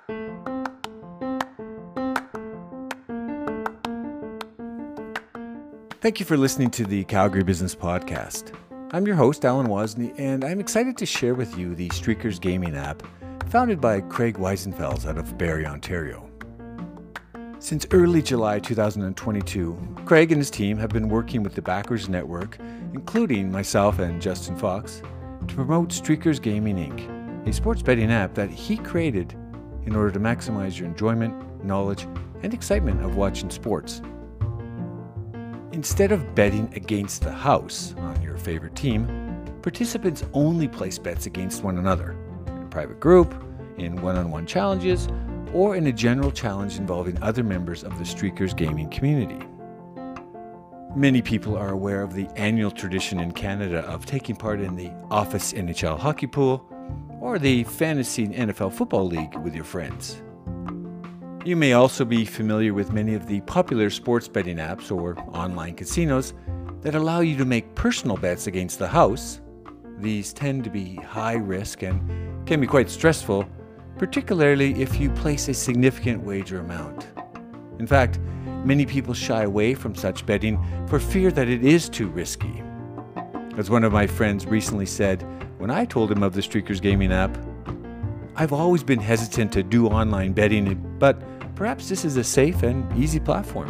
Thank you for listening to the Calgary Business Podcast. I'm your host, Alan Wozni, and I'm excited to share with you the Streakers Gaming app, founded by Craig Weisenfels out of Barrie, Ontario. Since early July 2022, Craig and his team have been working with the Backers Network, including myself and Justin Fox, to promote Streakers Gaming Inc., a sports betting app that he created in order to maximize your enjoyment, knowledge, and excitement of watching sports. Instead of betting against the house on your favorite team, participants only place bets against one another, in a private group, in one-on-one challenges, or in a general challenge involving other members of the Streakers gaming community. Many people are aware of the annual tradition in Canada of taking part in the Office NHL Hockey Pool or the Fantasy NFL Football League with your friends. You may also be familiar with many of the popular sports betting apps or online casinos that allow you to make personal bets against the house. These tend to be high risk and can be quite stressful, particularly if you place a significant wager amount. In fact, many people shy away from such betting for fear that it is too risky. As one of my friends recently said when I told him of the Streakers Gaming app, "I've always been hesitant to do online betting, but perhaps this is a safe and easy platform."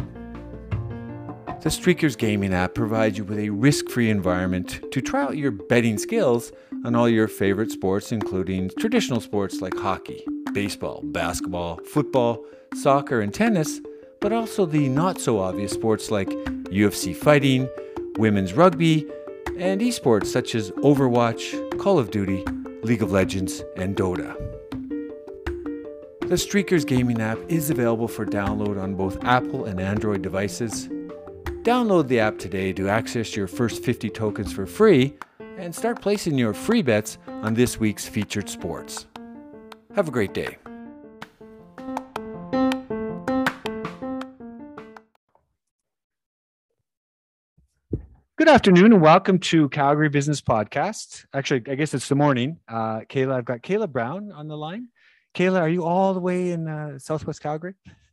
The Streakers Gaming app provides you with a risk-free environment to try out your betting skills on all your favorite sports, including traditional sports like hockey, baseball, basketball, football, soccer, and tennis, but also the not-so-obvious sports like UFC fighting, women's rugby, and esports such as Overwatch, Call of Duty, League of Legends, and Dota. The Streakers Gaming app is available for download on both Apple and Android devices. Download the app today to access your first 50 tokens for free and start placing your free bets on this week's featured sports. Have a great day. Good afternoon and welcome to Calgary Business Podcast. Actually, I guess it's the morning. I've got Kayla Brown on the line. Kayla, are you all the way in Southwest Calgary?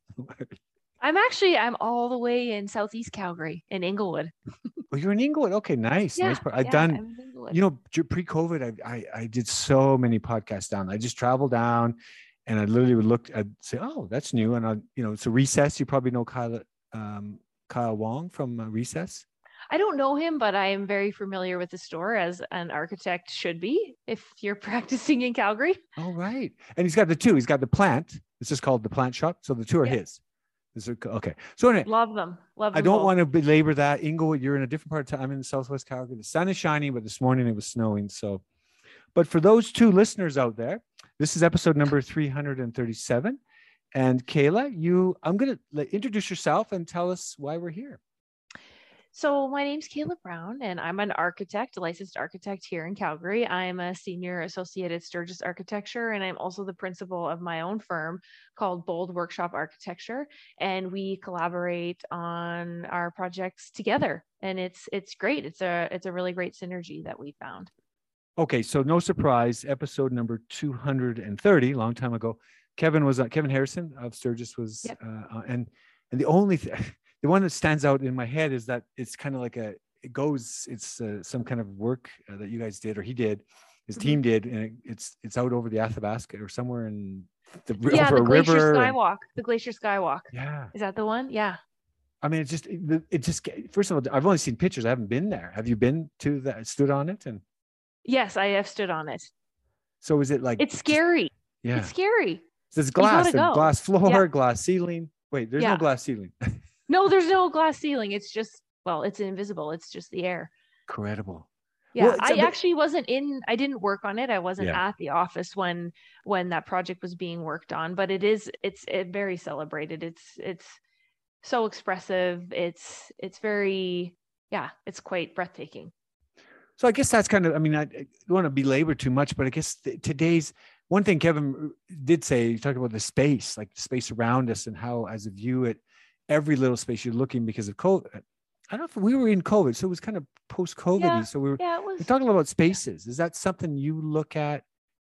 I'm all the way in Southeast Calgary in Inglewood. Oh, you're in Inglewood. Okay, nice. Yeah, nice part. I'm in Inglewood. Pre-COVID, I did so many podcasts down. I just traveled down and I literally would look, I'd say, oh, that's new. And it's a Recess. You probably know Kyle Wong from Recess. I don't know him, but I am very familiar with the store, as an architect should be if you're practicing in Calgary. Oh, right. And he's got the two. He's got the plant. It's just called the Plant Shop. So the two are his. Okay. So anyway, love them. I don't want to belabor that. Inglewood, you're in a different part of town. I'm in Southwest Calgary. The sun is shining, but this morning it was snowing. But for those two listeners out there, this is episode number 337. And Kayla, I'm going to introduce yourself and tell us why we're here. So my name's Kayla Brown, and I'm an architect, a licensed architect here in Calgary. I'm a senior associate at Sturgis Architecture, and I'm also the principal of my own firm called Bold Workshop Architecture. And we collaborate on our projects together, and it's great. It's a really great synergy that we found. Okay, so no surprise, episode number 230, long time ago. Kevin Harrison of Sturgis was, yep. And the only thing. The one that stands out in my head is that it's kind of like it's some kind of work that you guys did, or he did, his team did, and it's out over the Athabasca or somewhere in the Glacier Skywalk. The Glacier Skywalk. Yeah. Is that the one? Yeah. I mean, it just first of all, I've only seen pictures. I haven't been there. Have you been to that? Stood on it? And yes, I have stood on it. So is it like it's scary? Yeah, it's scary. There's glass and glass floor, glass ceiling. Wait, there's no glass ceiling. No, there's no glass ceiling. It's just, it's invisible. It's just the air. Incredible. Yeah, well, I actually I didn't work on it. I wasn't at the office when that project was being worked on, but it's very celebrated. It's so expressive. It's very, it's quite breathtaking. So I guess that's kind of, I don't want to belabor too much, but I guess today's one thing Kevin did say, he talked about the space, like the space around us and how, as a view it, every little space you're looking because of COVID. I don't know if we were in COVID, so it was kind of post-COVID. So we're talking about spaces. Is that something you look at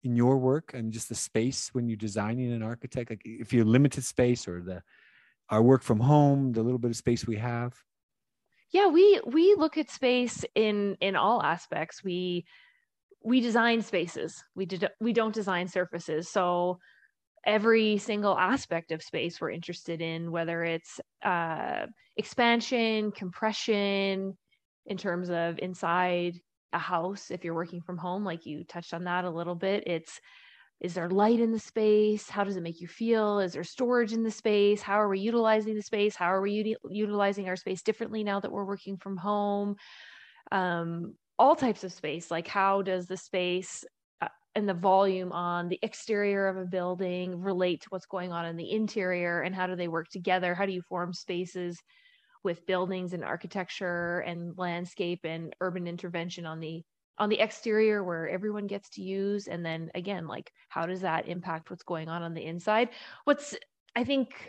in your work and just the space when you're designing an architect? Like if you're limited space or our work from home, the little bit of space we have. Yeah, we look at space in all aspects. We design spaces. We don't design surfaces. So every single aspect of space we're interested in, whether it's expansion, compression, in terms of inside a house, if you're working from home, like you touched on that a little bit. It's, is there light in the space? How does it make you feel? Is there storage in the space? How are we utilizing the space? How are we utilizing our space differently now that we're working from home? All types of space, like how does the space and the volume on the exterior of a building relate to what's going on in the interior, and how do they work together? How do you form spaces with buildings and architecture and landscape and urban intervention on the exterior where everyone gets to use? And then again, like how does that impact what's going on the inside? What's, I think,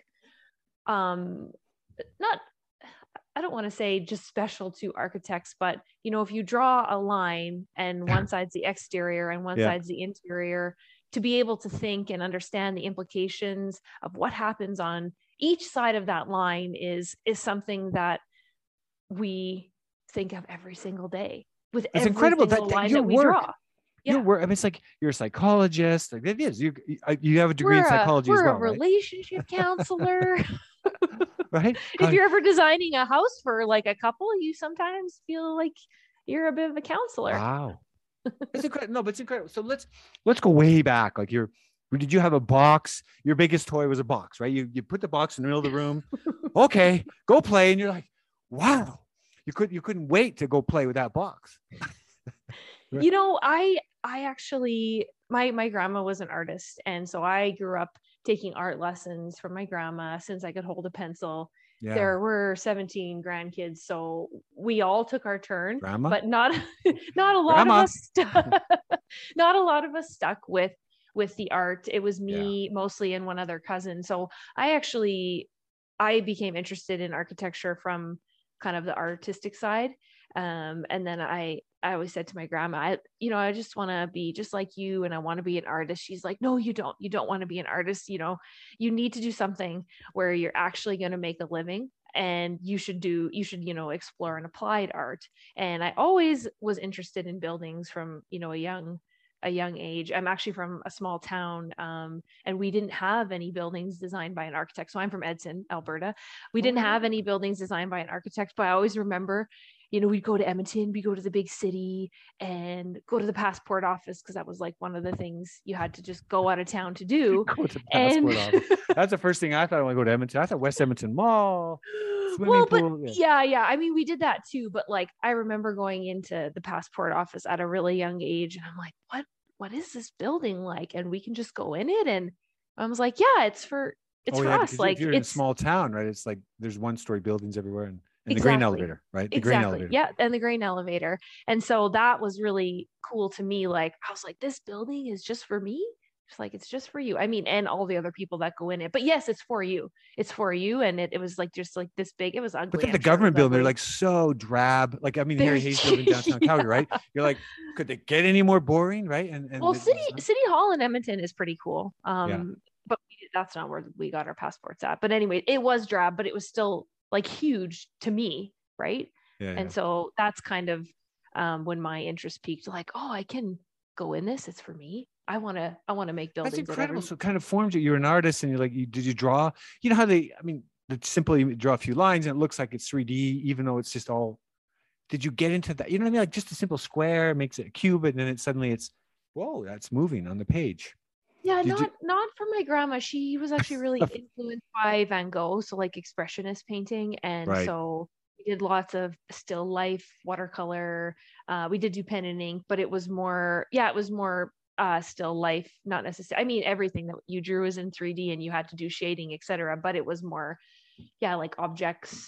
not, I don't want to say just special to architects, but you know, if you draw a line and one side's the exterior and one side's the interior, to be able to think and understand the implications of what happens on each side of that line is something that we think of every single day with It's every incredible single that line your that we work, draw. your work. I mean, it's like you're a psychologist. Like it is. You have a degree in psychology as well, we're a relationship counselor. Right? If you're ever designing a house for like a couple, you sometimes feel like you're a bit of a counselor. Wow. It's incredible. No, but it's incredible. So let's go way back. Like did you have a box? Your biggest toy was a box, right? You put the box in the middle of the room. Okay, go play. And you're like, wow. You couldn't wait to go play with that box. Right. You know, I actually, my grandma was an artist. And so I grew up taking art lessons from my grandma since I could hold a pencil. Yeah. There were 17 grandkids, so we all took our turn. Grandma? But not a lot of us not a lot of us stuck with the art. It was me mostly and one other cousin. So I became interested in architecture from kind of the artistic side. And then I always said to my grandma, I just want to be just like you, and I want to be an artist. She's like, no, you don't want to be an artist. You know, you need to do something where you're actually going to make a living, and you should, explore an applied art. And I always was interested in buildings from, a young age. I'm actually from a small town, and we didn't have any buildings designed by an architect. So I'm from Edson, Alberta. We didn't have any buildings designed by an architect, but I always remember, we'd go to Edmonton, we go to the big city and go to the passport office, because that was like one of the things you had to just go out of town to do. Go to the passport office. That's the first thing I thought. I want to go to Edmonton. I thought West Edmonton Mall. Well, but pool. Yeah. I mean, we did that too, but like I remember going into the passport office at a really young age, and I'm like, what is this building like? And we can just go in it. And I was like, yeah, it's for us. Like, if you're in a small town, right? It's like there's one-story buildings everywhere, and exactly. The grain elevator, right? The grain elevator. Yeah, and the grain elevator. And so that was really cool to me. Like, I was like, this building is just for me. It's like, it's just for you. I mean, and all the other people that go in it. But yes, it's for you. It's for you. And it was like just like this big. It was ugly. But then the government building, they're like so drab. Like, I mean, Harry Hayes building downtown Calgary, right? You're like, could they get any more boring, right? And well, City Hall in Edmonton is pretty cool. But that's not where we got our passports at. But anyway, it was drab, but it was still like huge to me, right? And so that's kind of when my interest peaked. Like, oh, I can go in this. It's for me. I want to make buildings. That's incredible. So it kind of formed you. You're an artist, and you're like, did you draw? You know how they simply draw a few lines, and it looks like it's 3D, even though it's just all. Did you get into that? You know what I mean? Like just a simple square makes it a cube, and then it's whoa, that's moving on the page. Yeah, not from my grandma. She was actually really influenced by Van Gogh, so like expressionist painting, and so we did lots of still life, watercolor. We did do pen and ink, but it was more still life, not necessarily. I mean, everything that you drew was in 3D, and you had to do shading, etc. But it was more, like objects,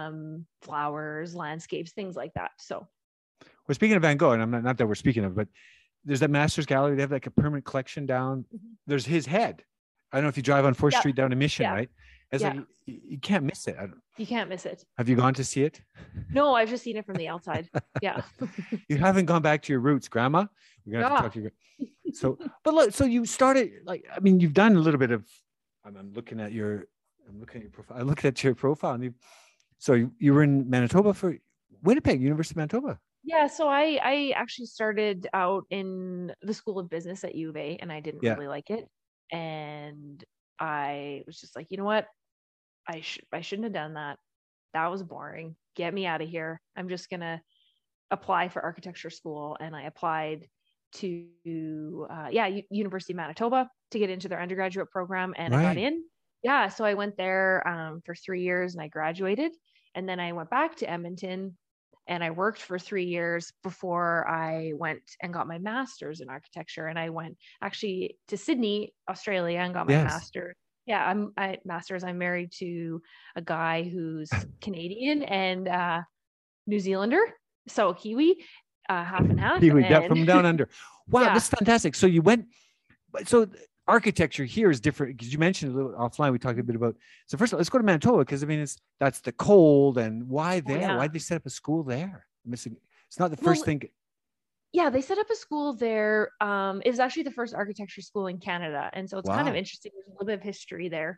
flowers, landscapes, things like that. So, well, speaking of Van Gogh, and I'm not that we're speaking of, but there's that Masters Gallery. They have like a permanent collection down. Mm-hmm. There's his head. I don't know if you drive on 4th Street down to Mission, right? It's like you can't miss it. You can't miss it. Have you gone to see it? No, I've just seen it from the outside. Yeah. You haven't gone back to your roots, Grandma. We're gonna have to talk to you. So, but look, so you started you've done a little bit of. I'm looking at your profile. I looked at your profile, and you were in Manitoba for Winnipeg, University of Manitoba. Yeah, so I actually started out in the School of Business at U of A, and I didn't really like it, and I was just like, you know what, I shouldn't have done that. That was boring. Get me out of here. I'm just gonna apply for architecture school, and I applied to University of Manitoba to get into their undergraduate program, and I got in. Yeah, so I went there for 3 years, and I graduated, and then I went back to Edmonton. And I worked for 3 years before I went and got my master's in architecture. And I went actually to Sydney, Australia, and got my master's. Yeah, I'm married to a guy who's Canadian and New Zealander, so a Kiwi, half and half. Kiwi, from down under. Wow, that's fantastic. So you went. So architecture here is different because you mentioned a little offline. We talked a bit about. So first of all, let's go to Manitoba because I mean that's the cold, and why there? Why did they set up a school there? It's not the first thing. Yeah, they set up a school there. It was actually the first architecture school in Canada, and so it's kind of interesting. There's a little bit of history there.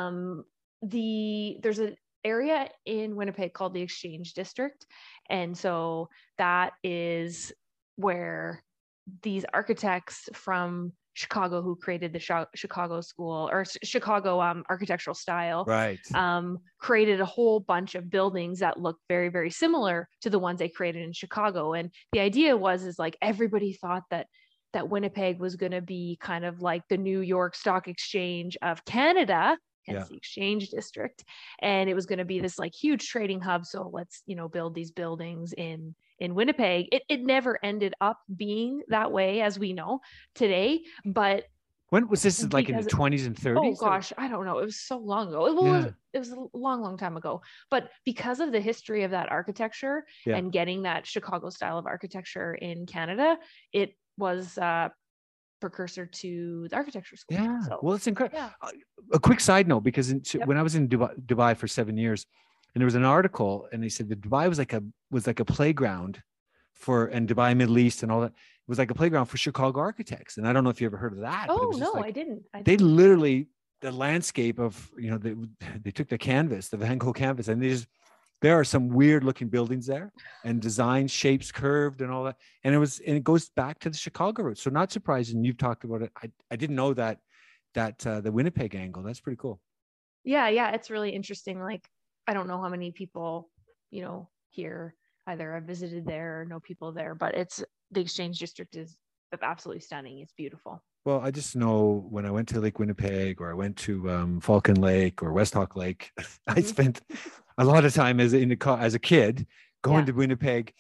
There's an area in Winnipeg called the Exchange District, and so that is where these architects from Chicago who created the Chicago school or Chicago architectural style, created a whole bunch of buildings that look very, very similar to the ones they created in Chicago. And the idea is like everybody thought that Winnipeg was going to be kind of like the New York Stock Exchange of Canada, hence the Exchange District, and it was going to be this like huge trading hub. So let's build these buildings in Winnipeg. It never ended up being that way as we know today. But when was this? Like in the 20s and 30s? Oh gosh, I don't know. It was so long ago. It was a long, long time ago. But because of the history of that architecture and getting that Chicago style of architecture in Canada, it was precursor to the architecture school. Yeah. So, well, it's incredible. Yeah. A quick side note, because when I was in Dubai for 7 years, and there was an article, and they said that Dubai was like a playground and Dubai, Middle East, and all that. It was like a playground for Chicago architects. And I don't know if you ever heard of that. Oh no, I didn't. They literally the landscape of they took the canvas, the Van Gogh canvas, and there are some weird looking buildings there and design shapes curved and all that. And it goes back to the Chicago roots. So not surprising. You've talked about it. I didn't know that the Winnipeg angle. That's pretty cool. Yeah. It's really interesting. Like, I don't know how many people, here either have visited there or know people there, but the Exchange District is absolutely stunning. It's beautiful. Well, I just know when I went to Lake Winnipeg or I went to Falcon Lake or West Hawk Lake, I spent a lot of time as a kid going to Winnipeg,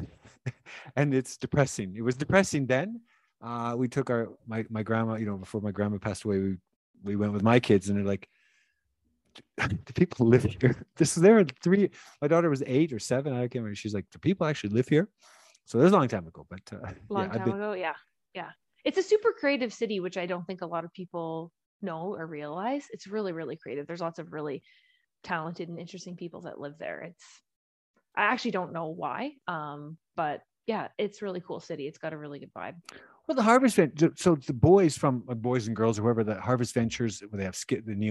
and it's depressing. It was depressing then. We took my grandma, before my grandma passed away, we went with my kids, and they're like, do people live here? My daughter was 8 or 7. I can't remember. She's like, do people actually live here? So there's a long time ago, but long time ago. Yeah. It's a super creative city, which I don't think a lot of people know or realize. It's really, really creative. There's lots of really talented and interesting people that live there. I actually don't know why. But yeah, it's a really cool city. It's got a really good vibe. Well, the Harvest Venture, so the boys and girls, whoever, the Harvest Ventures, where they have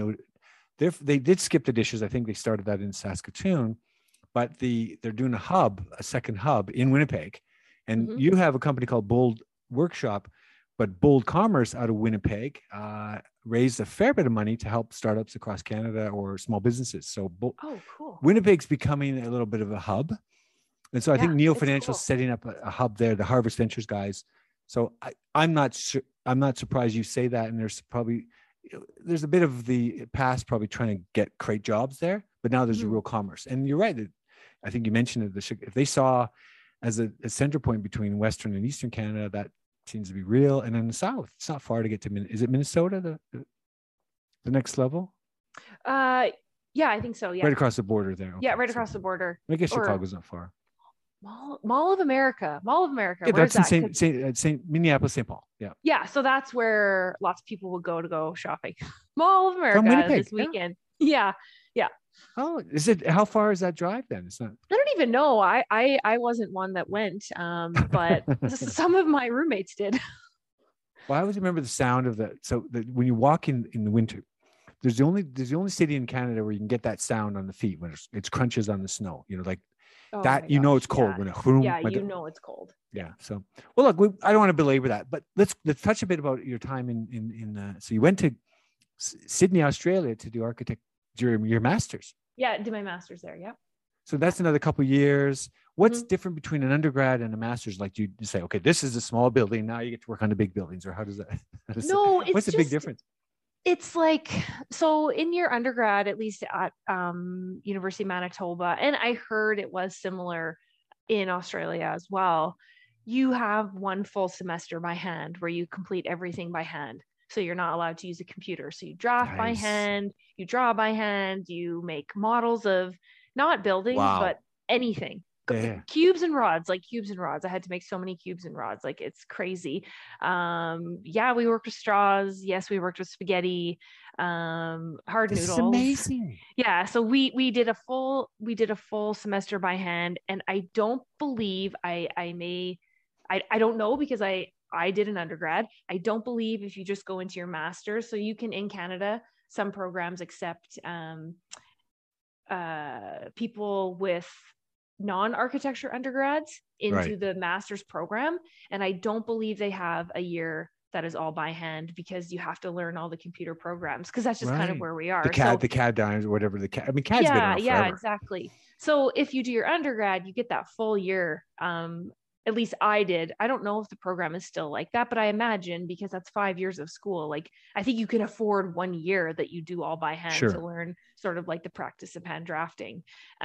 they did skip the dishes. I think they started that in Saskatoon, but they're doing a second hub in Winnipeg. And you have a company called Bold Workshop, but Bold Commerce out of Winnipeg raised a fair bit of money to help startups across Canada or small businesses. So cool. Winnipeg's becoming a little bit of a hub. And so I think Neo Financial is setting up a hub there, the Harvest Ventures guys. So I'm not surprised you say that. And there's a bit of the past probably trying to create jobs there, but now there's a real commerce. And you're right. I think you mentioned it. If they saw as a center point between Western and Eastern Canada, that seems to be real. And in the South, it's not far to get to. Is it Minnesota, the next level? Yeah, I think so. Yeah. Right across the border there. Okay. Yeah, right across the border. I guess Chicago's not far. Mall of America. Yeah, that's in St. Minneapolis, St. Paul. Yeah. Yeah. So that's where lots of people will go shopping. Mall of America this weekend. Yeah. Yeah. Oh, is it? How far is that drive then? It's not. I don't even know. I wasn't one that went, but some of my roommates did. Well, I always remember the sound of the. So when you walk in the winter, there's the only city in Canada where you can get that sound on the feet when it's crunches on the snow. Like Oh my that. You know gosh. it's cold Yeah. when it. Vroom, Yeah. You know it's cold. yeah. So well, look, I don't want to belabor that, but let's touch a bit about your time in. So you went to Sydney, Australia, to do architecture your master's. Yeah. I did my master's there. Yeah. So that's another couple of years. What's Mhm. different between an undergrad and a master's? Like, do you say, okay, this is a small building, now you get to work on the big buildings, or how does that? No, What's the big difference? it's like, so in your undergrad, at least at University of Manitoba, and I heard it was similar in Australia as well, you have one full semester by hand where you complete everything by hand. So you're not allowed to use a computer. So you draft by Nice. hand, you draw by hand, you make models of not buildings, but Wow. anything. Yeah. Cubes and rods, like cubes and rods. I had to make so many cubes and rods, like it's crazy. Yeah, we worked with straws. Yes, we worked with spaghetti, hard This is noodles. amazing. Yeah, so we did a full semester by hand, and I don't believe I don't know because I did an undergrad. I don't believe if you just go into your master's, so you can in Canada, some programs accept people with non-architecture undergrads into Right. the master's program, and I don't believe they have a year that is all by hand because you have to learn all the computer programs because that's just kind of Right. where we The are. CAD, So the CAD diagrams, or whatever I mean, CAD's been yeah, around yeah, forever. exactly. So if you do your undergrad, you get that full year. At least I did. I don't know if the program is still like that, but I imagine because that's 5 years of school. Like I think you can afford 1 year that you do all by hand to Sure. learn sort of like the practice of hand drafting.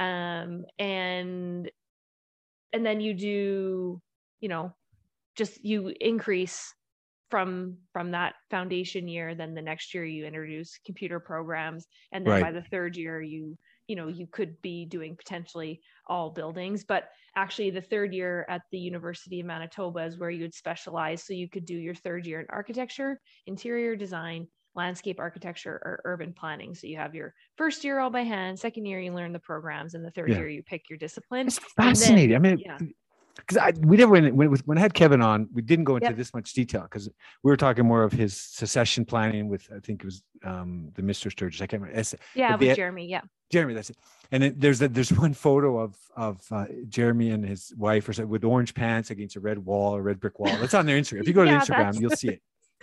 And then you do, you know, just you increase from that foundation year. Then the next year you introduce computer programs, and then Right. by the third year you could be doing potentially all buildings. But actually the third year at the University of Manitoba is where you would specialize, so you could do your third year in architecture, interior design, landscape architecture, or urban planning. So you have your first year all by hand, second year you learn the programs, and the third Yeah. year you pick your discipline. It's And fascinating. then I mean, yeah. because we never when I had Kevin on, we didn't go into Yep. this much detail because we were talking more of his succession planning with, I think it was the Mr. Sturgis. I can't remember. Yeah, But with Jeremy. Yeah. Jeremy, that's it. And then there's one photo of Jeremy and his wife or so, with orange pants against a red wall, a red brick wall. That's on their Instagram. If you go to Yeah, Instagram, you'll see it.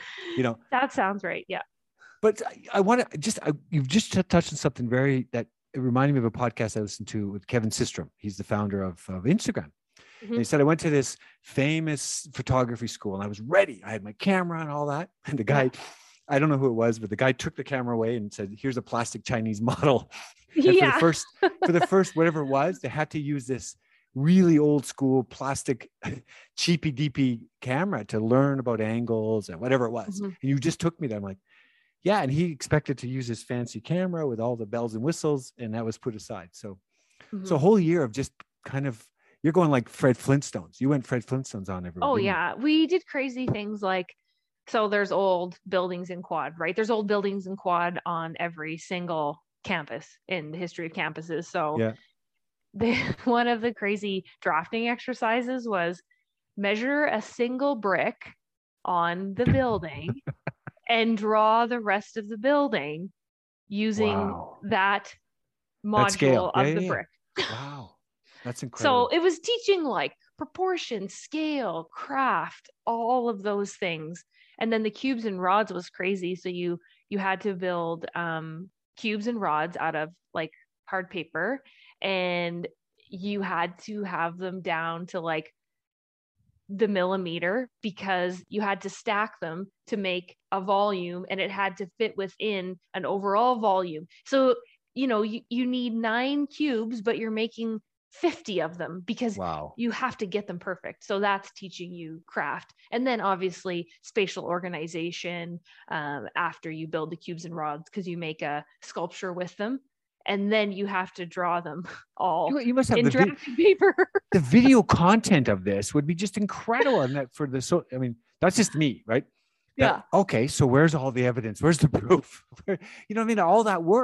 that sounds right. Yeah. But I want to you've just touched on something that it reminded me of a podcast I listened to with Kevin Systrom. He's the founder of Instagram. And he said, I went to this famous photography school and I was ready. I had my camera and all that. And the guy, I don't know who it was, but the guy took the camera away and said, here's a plastic Chinese model. And Yeah. for the first, whatever it was, they had to use this really old school plastic cheapy deepy camera to learn about angles and whatever it was. And you just took me there. I'm like, yeah. And he expected to use his fancy camera with all the bells and whistles, and that was put aside. So a whole year of just kind of, you're going like Fred Flintstones. You went Fred Flintstones on everywhere. Oh yeah. We did crazy things like, so there's old buildings in Quad, right? There's old buildings in Quad on every single campus in the history of campuses. So yeah. One of the crazy drafting exercises was measure a single brick on the building and draw the rest of the building using that module of the brick. Wow. That's incredible. So it was teaching like proportion, scale, craft, all of those things. And then the cubes and rods was crazy. So you had to build cubes and rods out of like hard paper, and you had to have them down to like the millimeter because you had to stack them to make a volume, and it had to fit within an overall volume. So, you need 9 cubes, but you're making 50 of them because you have to get them perfect. So that's teaching you craft. And then obviously spatial organization after you build the cubes and rods, because you make a sculpture with them. And then you have to draw them all you must have in drafting paper. The video content of this would be just incredible. And that I mean, that's just me, right? Yeah. Okay. So where's all the evidence? Where's the proof? You know what I mean? All that work.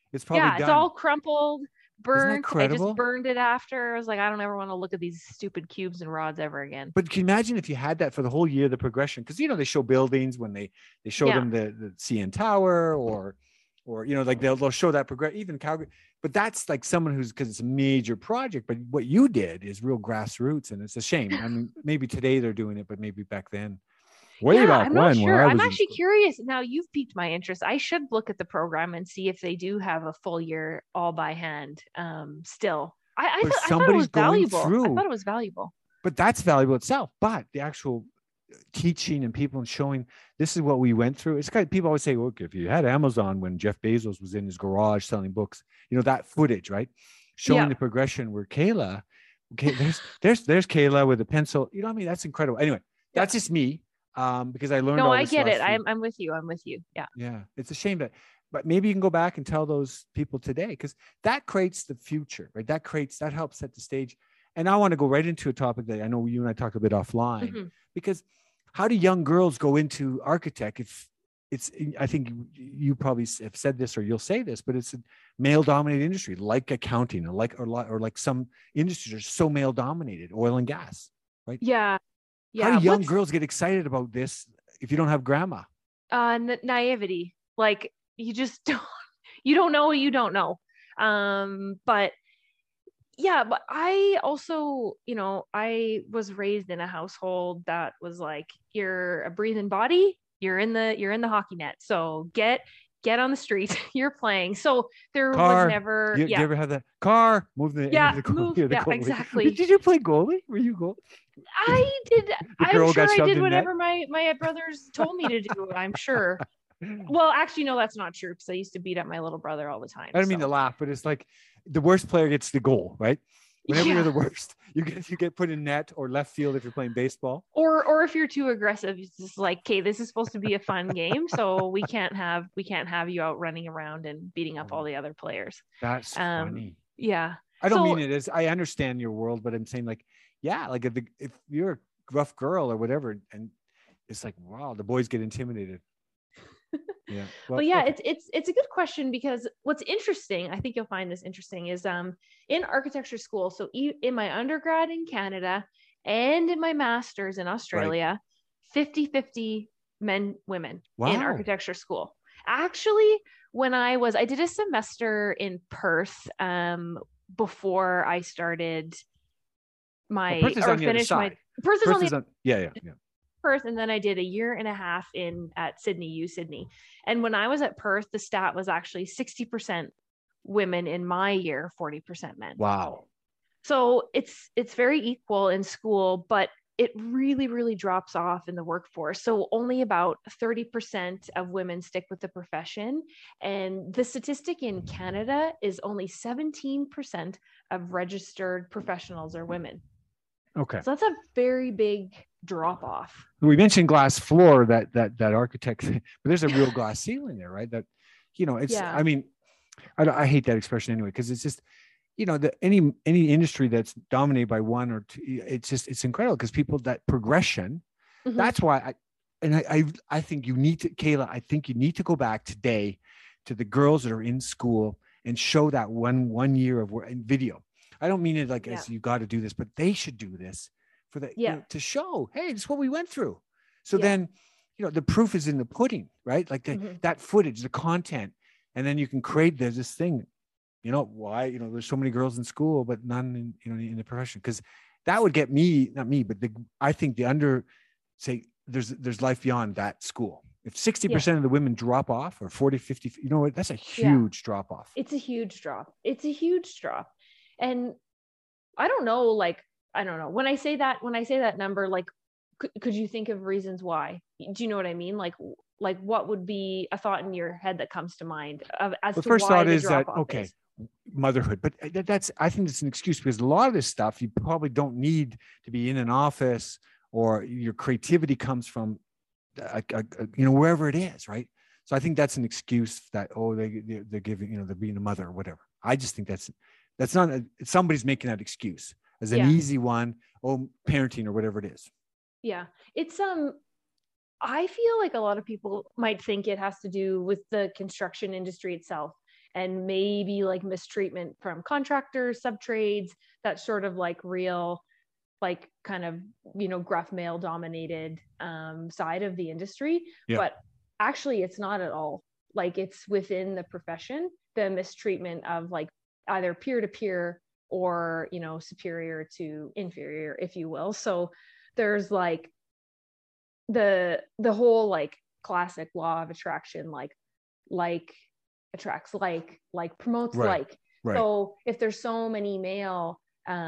It's probably It's done. all crumpled, Isn't that burnt. I just incredible? burned it after. I was like, I don't ever want to look at these stupid cubes and rods ever again. But can you imagine if you had that for the whole year, the progression? Because they show buildings when they show Yeah. them the CN Tower or like they'll show that progress even Calgary. But that's like someone who's because it's a major project. But what you did is real grassroots, and it's a shame. I mean, maybe today they're doing it, but maybe back then, way Yeah, back I'm not when sure. I I'm was in actually school. curious. Now you've piqued my interest. I should look at the program and see if they do have a full year all by hand. Still, But if I thought it somebody's was going valuable. I through, thought it was valuable. but that's valuable itself. But the actual teaching and people and showing this is what we went through. It's kind of people always say, look, if you had Amazon when Jeff Bezos was in his garage selling books, that footage, right? Showing Yeah. the progression where Kayla, okay, there's Kayla with a pencil. You know what I mean? That's incredible. Anyway, that's just me. Because I learned No, all I this get it. last week. I'm with you. I'm with you. Yeah. Yeah. It's a shame but maybe you can go back and tell those people today, because that creates the future, right? That helps set the stage. And I want to go right into a topic that I know you and I talked a bit offline, because how do young girls go into architect if I think you probably have said this or you'll say this, but it's a male dominated industry like accounting or like some industries are so male dominated, oil and gas, right? Yeah. How Yeah. do young girls get excited about this if you don't have grandma? Naivety. Like you just you don't know what you don't know. But yeah, but I also, I was raised in a household that was like, you're a breathing body, you're in the hockey net. So get on the street, you're playing. So there was Car. never, Do you ever have that car? Move the end of the goal. move. The Yeah, goalie. exactly. Did you play goalie? Were you goal? I did. The I'm girl sure got I shoved did in net. whatever my brothers told me to do. I'm sure. Well, actually, no, that's not true because I used to beat up my little brother all the time. I don't mean to laugh, but it's like the worst player gets the goal, right? Whenever you're the worst, you get put in net or left field if you're playing baseball. Or if you're too aggressive, it's just like, okay, this is supposed to be a fun game, so we can't have you out running around and beating up all the other players. That's funny. Yeah. I don't mean it as I understand your world, but I'm saying like, yeah, like if you're a rough girl or whatever, and it's like, wow, the boys get intimidated. Yeah. Well, yeah, okay. It's a good question because what's interesting, I think you'll find this interesting, is in architecture school. So in my undergrad in Canada and in my master's in Australia, 50-50 men, women in architecture school. Actually, when I did a semester in Perth before I started Perth is on the other side. Perth is on the yeah. Perth, and then I did a year and a half at Sydney, Sydney. And when I was at Perth, the stat was actually 60% women in my year, 40% men. Wow. So it's very equal in school, but it really, really drops off in the workforce. So only about 30% of women stick with the profession. And the statistic in Canada is only 17% of registered professionals are women. Okay. So that's a very big drop off. We mentioned glass floor, that architect, but there's a real glass ceiling there, right? That, it's, yeah. I mean, I hate that expression anyway, because it's just, any industry that's dominated by one or two, it's incredible because people, that progression, that's why I think you need to, Kayla, I think you need to go back today to the girls that are in school and show that one year of work in video. I don't mean it like as you got to do this, but they should do this for the to show, hey, this is what we went through. So then, the proof is in the pudding, right? Like that footage, the content, and then you can create this thing. Why? There's so many girls in school, but none in the profession, because that would get me, not me, but I think there's life beyond that school. If 60% of the women drop off, or 40, 50, that's a huge drop off. It's a huge drop. And I don't know, when I say that number, like, could you think of reasons why? Do you know what I mean? Like what would be a thought in your head that comes to mind the first thought is that, okay, motherhood, but I think it's an excuse, because a lot of this stuff, you probably don't need to be in an office, or your creativity comes from, wherever it is. Right. So I think that's an excuse that, they're giving, they're being a mother or whatever. I just think that's not somebody's making that excuse as an easy one. Parenting or whatever it is. Yeah. It's, I feel like a lot of people might think it has to do with the construction industry itself. and maybe like mistreatment from contractors, subtrades, that sort of like real, like kind of, gruff male dominated side of the industry. Yeah. But actually it's not at all. Like it's within the profession, the mistreatment of like either peer to peer or, superior to inferior, if you will. So there's like the whole like classic law of attraction, like attracts like promotes Right. like. Right. So if there's so many male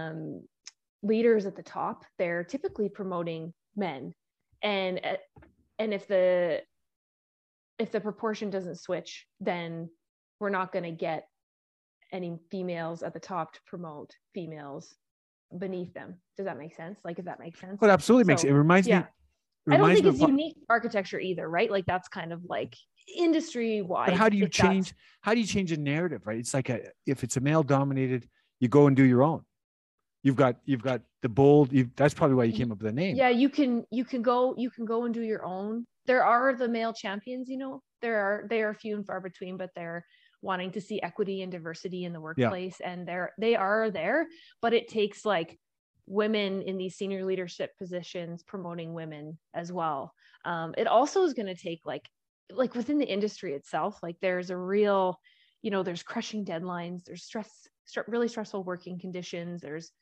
leaders at the top, they're typically promoting men, and if the proportion doesn't switch, then we're not going to get any females at the top to promote females beneath them. Does that make sense? Like, if that makes sense. Well, it absolutely makes it. It reminds me. I don't think it's unique architecture either, right? Like that's kind of like industry wide. But how do you change a narrative, right? It's like if it's a male dominated, you go and do your own. You've got the bold. That's probably why you came up with the name. Yeah, you can go and do your own. There are the male champions, they are few and far between, but they're wanting to see equity and diversity in the workplace, and they are there. But it takes like women in these senior leadership positions promoting women as well. It also is going to take like within the industry itself, like there's a real, there's crushing deadlines, there's really stressful working conditions, there's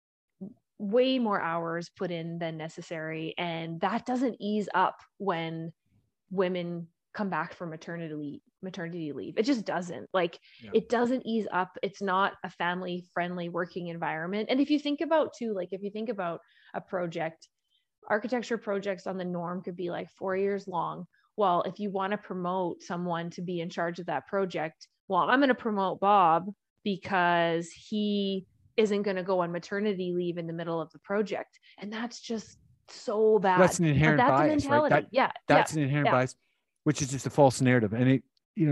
way more hours put in than necessary. And that doesn't ease up when women come back from maternity leave. It just doesn't. It doesn't ease up. It's not a family friendly working environment. And if you think about a project, architecture projects on the norm could be like 4 years long. Well, if you want to promote someone to be in charge of that project, well, I'm going to promote Bob because he isn't going to go on maternity leave in the middle of the project. And that's just so bad. That's an inherent bias, right? That's an inherent bias, which is just a false narrative. And it, you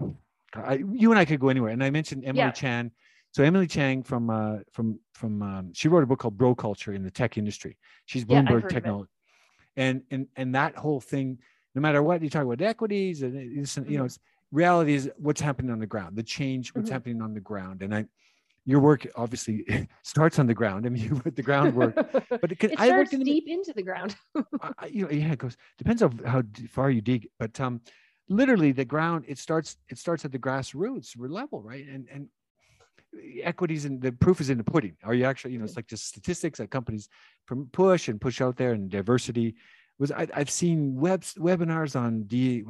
and I could go anywhere. And I mentioned Emily Chan. So Emily Chang from she wrote a book called Bro Culture in the tech industry. She's Bloomberg Technology. And that whole thing, no matter what you talk about equities, and reality is what's happening on the ground, the change, what's happening on the ground. And your work obviously starts on the ground. I mean, you put the groundwork, but it starts deep into the ground. It goes, depends on how far you dig, but literally the ground, it starts at the grassroots level, right? And equities, and the proof is in the pudding. Are you actually, it's like just statistics that companies push out there, and diversity. I've seen webinars on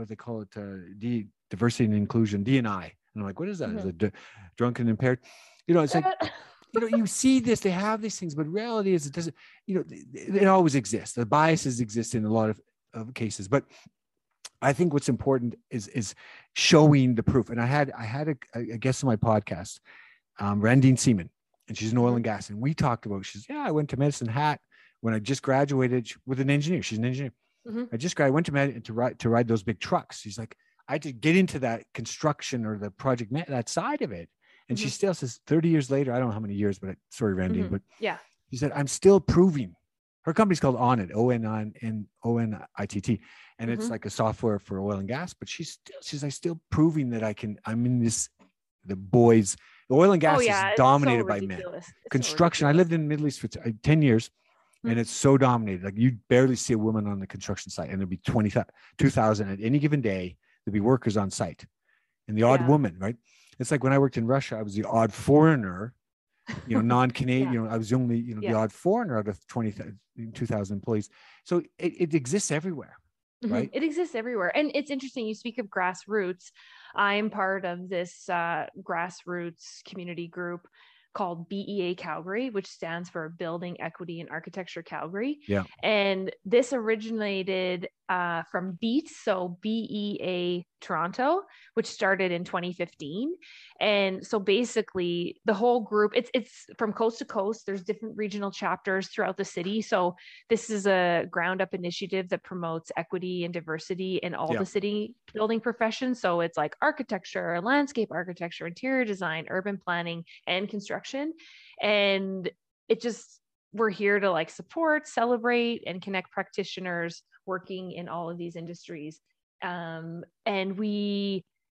diversity and inclusion, D&I, and I'm like, what is that? Is it drunk and impaired? It's like, you see this, they have these things, but reality is it doesn't, it always exists. The biases exist in a lot of cases, but I think what's important is showing the proof. And I had a guest on my podcast, Randine Seaman, and she's in oil and gas. And we talked about, I went to Medicine Hat when I just graduated with an engineer. She's an engineer. I went to Medicine to ride those big trucks. She's like, I had to get into that construction or the project, that side of it. And she still says 30 years later, I don't know how many years, but sorry, Randine, but she said, I'm still proving. Her company's called Onitt, ONITT. And it's like a software for oil and gas, but she's still proving that I'm in this, the oil and gas is dominated by men. Construction. I lived in the Middle East for 10 years and it's so dominated. Like you barely see a woman on the construction site, and there'll be 2,000 at any given day. There'll be workers on site and the odd woman, right? It's like when I worked in Russia, I was the odd foreigner, non-Canadian, I was the only, the odd foreigner out of 2,000 employees. So it exists everywhere, right? It exists everywhere. And it's interesting. You speak of grassroots. I'm part of this grassroots community group called BEA Calgary, which stands for Building Equity and Architecture Calgary. Yeah. And this originated from BEAT, so BEA Toronto, which started in 2015. And so basically the whole group, it's from coast to coast. There's different regional chapters throughout the city. So this is a ground up initiative that promotes equity and diversity in all the city building professions. So it's like architecture, landscape architecture, interior design, urban planning, and construction. And we're here to like support, celebrate, and connect practitioners working in all of these industries. And we,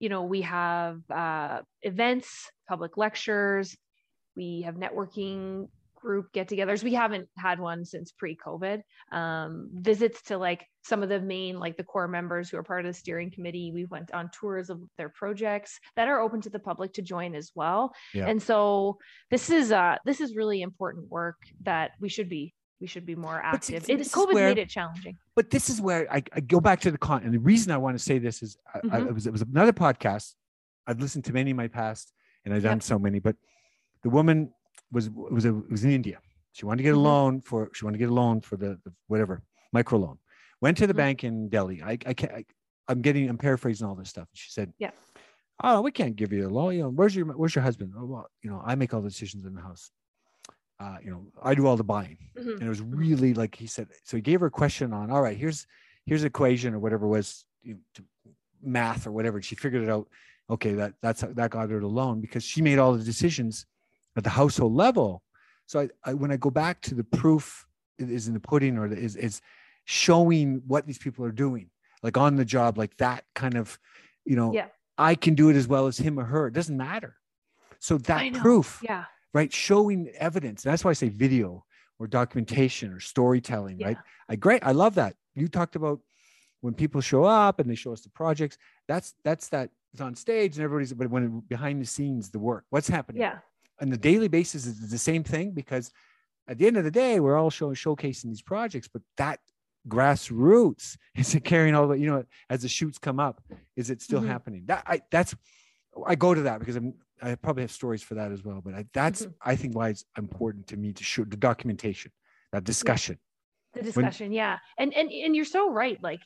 we have events, public lectures, we have networking group get-togethers. We haven't had one since pre-COVID. Visits to like some of the main, like the core members who are part of the steering committee. We went on tours of their projects that are open to the public to join as well. Yeah. And so this is really important work that we should be more active. COVID's made it challenging. But this is where I go back to and the reason I want to say this is it was another podcast. I've listened to many in my past, and I've done so many. But the woman was in India. She wanted to get a loan for the whatever micro loan. Went to the bank in Delhi. I'm paraphrasing all this stuff. She said, "Oh, we can't give you a loan. Where's your husband? Oh, well, I make all the decisions in the house. I do all the buying." And it was really like he said. So he gave her a question on, all right, here's equation or whatever it was, math or whatever. She figured it out. Okay, that got her the loan because she made all the decisions at the household level. So I when I go back to the proof is in the pudding, or is showing what these people are doing, like on the job, like that kind of, I can do it as well as him or her. It doesn't matter. So that proof, right? Showing evidence. That's why I say video or documentation or storytelling, right? I love that. You talked about when people show up and they show us the projects, that's it's on stage and but when behind the scenes, the work, what's happening? Yeah. On the daily basis is the same thing, because at the end of the day, we're all showcasing these projects, but that grassroots, is it carrying all the, as the shoots come up, is it still happening? I go to that because I probably have stories for that as well, but I think why it's important to me to show the documentation, that discussion. The discussion. And you're so right. Like,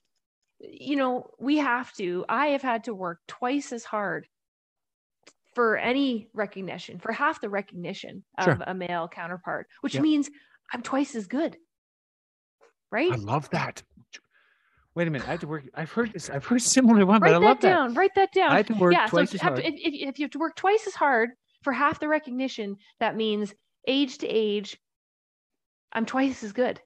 I have had to work twice as hard for any recognition, for half the recognition of a male counterpart, which means I'm twice as good. Right? I love that. Wait a minute. I had to work. I've heard a similar one, but I love that. Write that down. I had to work twice as hard. If you have to work twice as hard for half the recognition, that means age to age, I'm twice as good.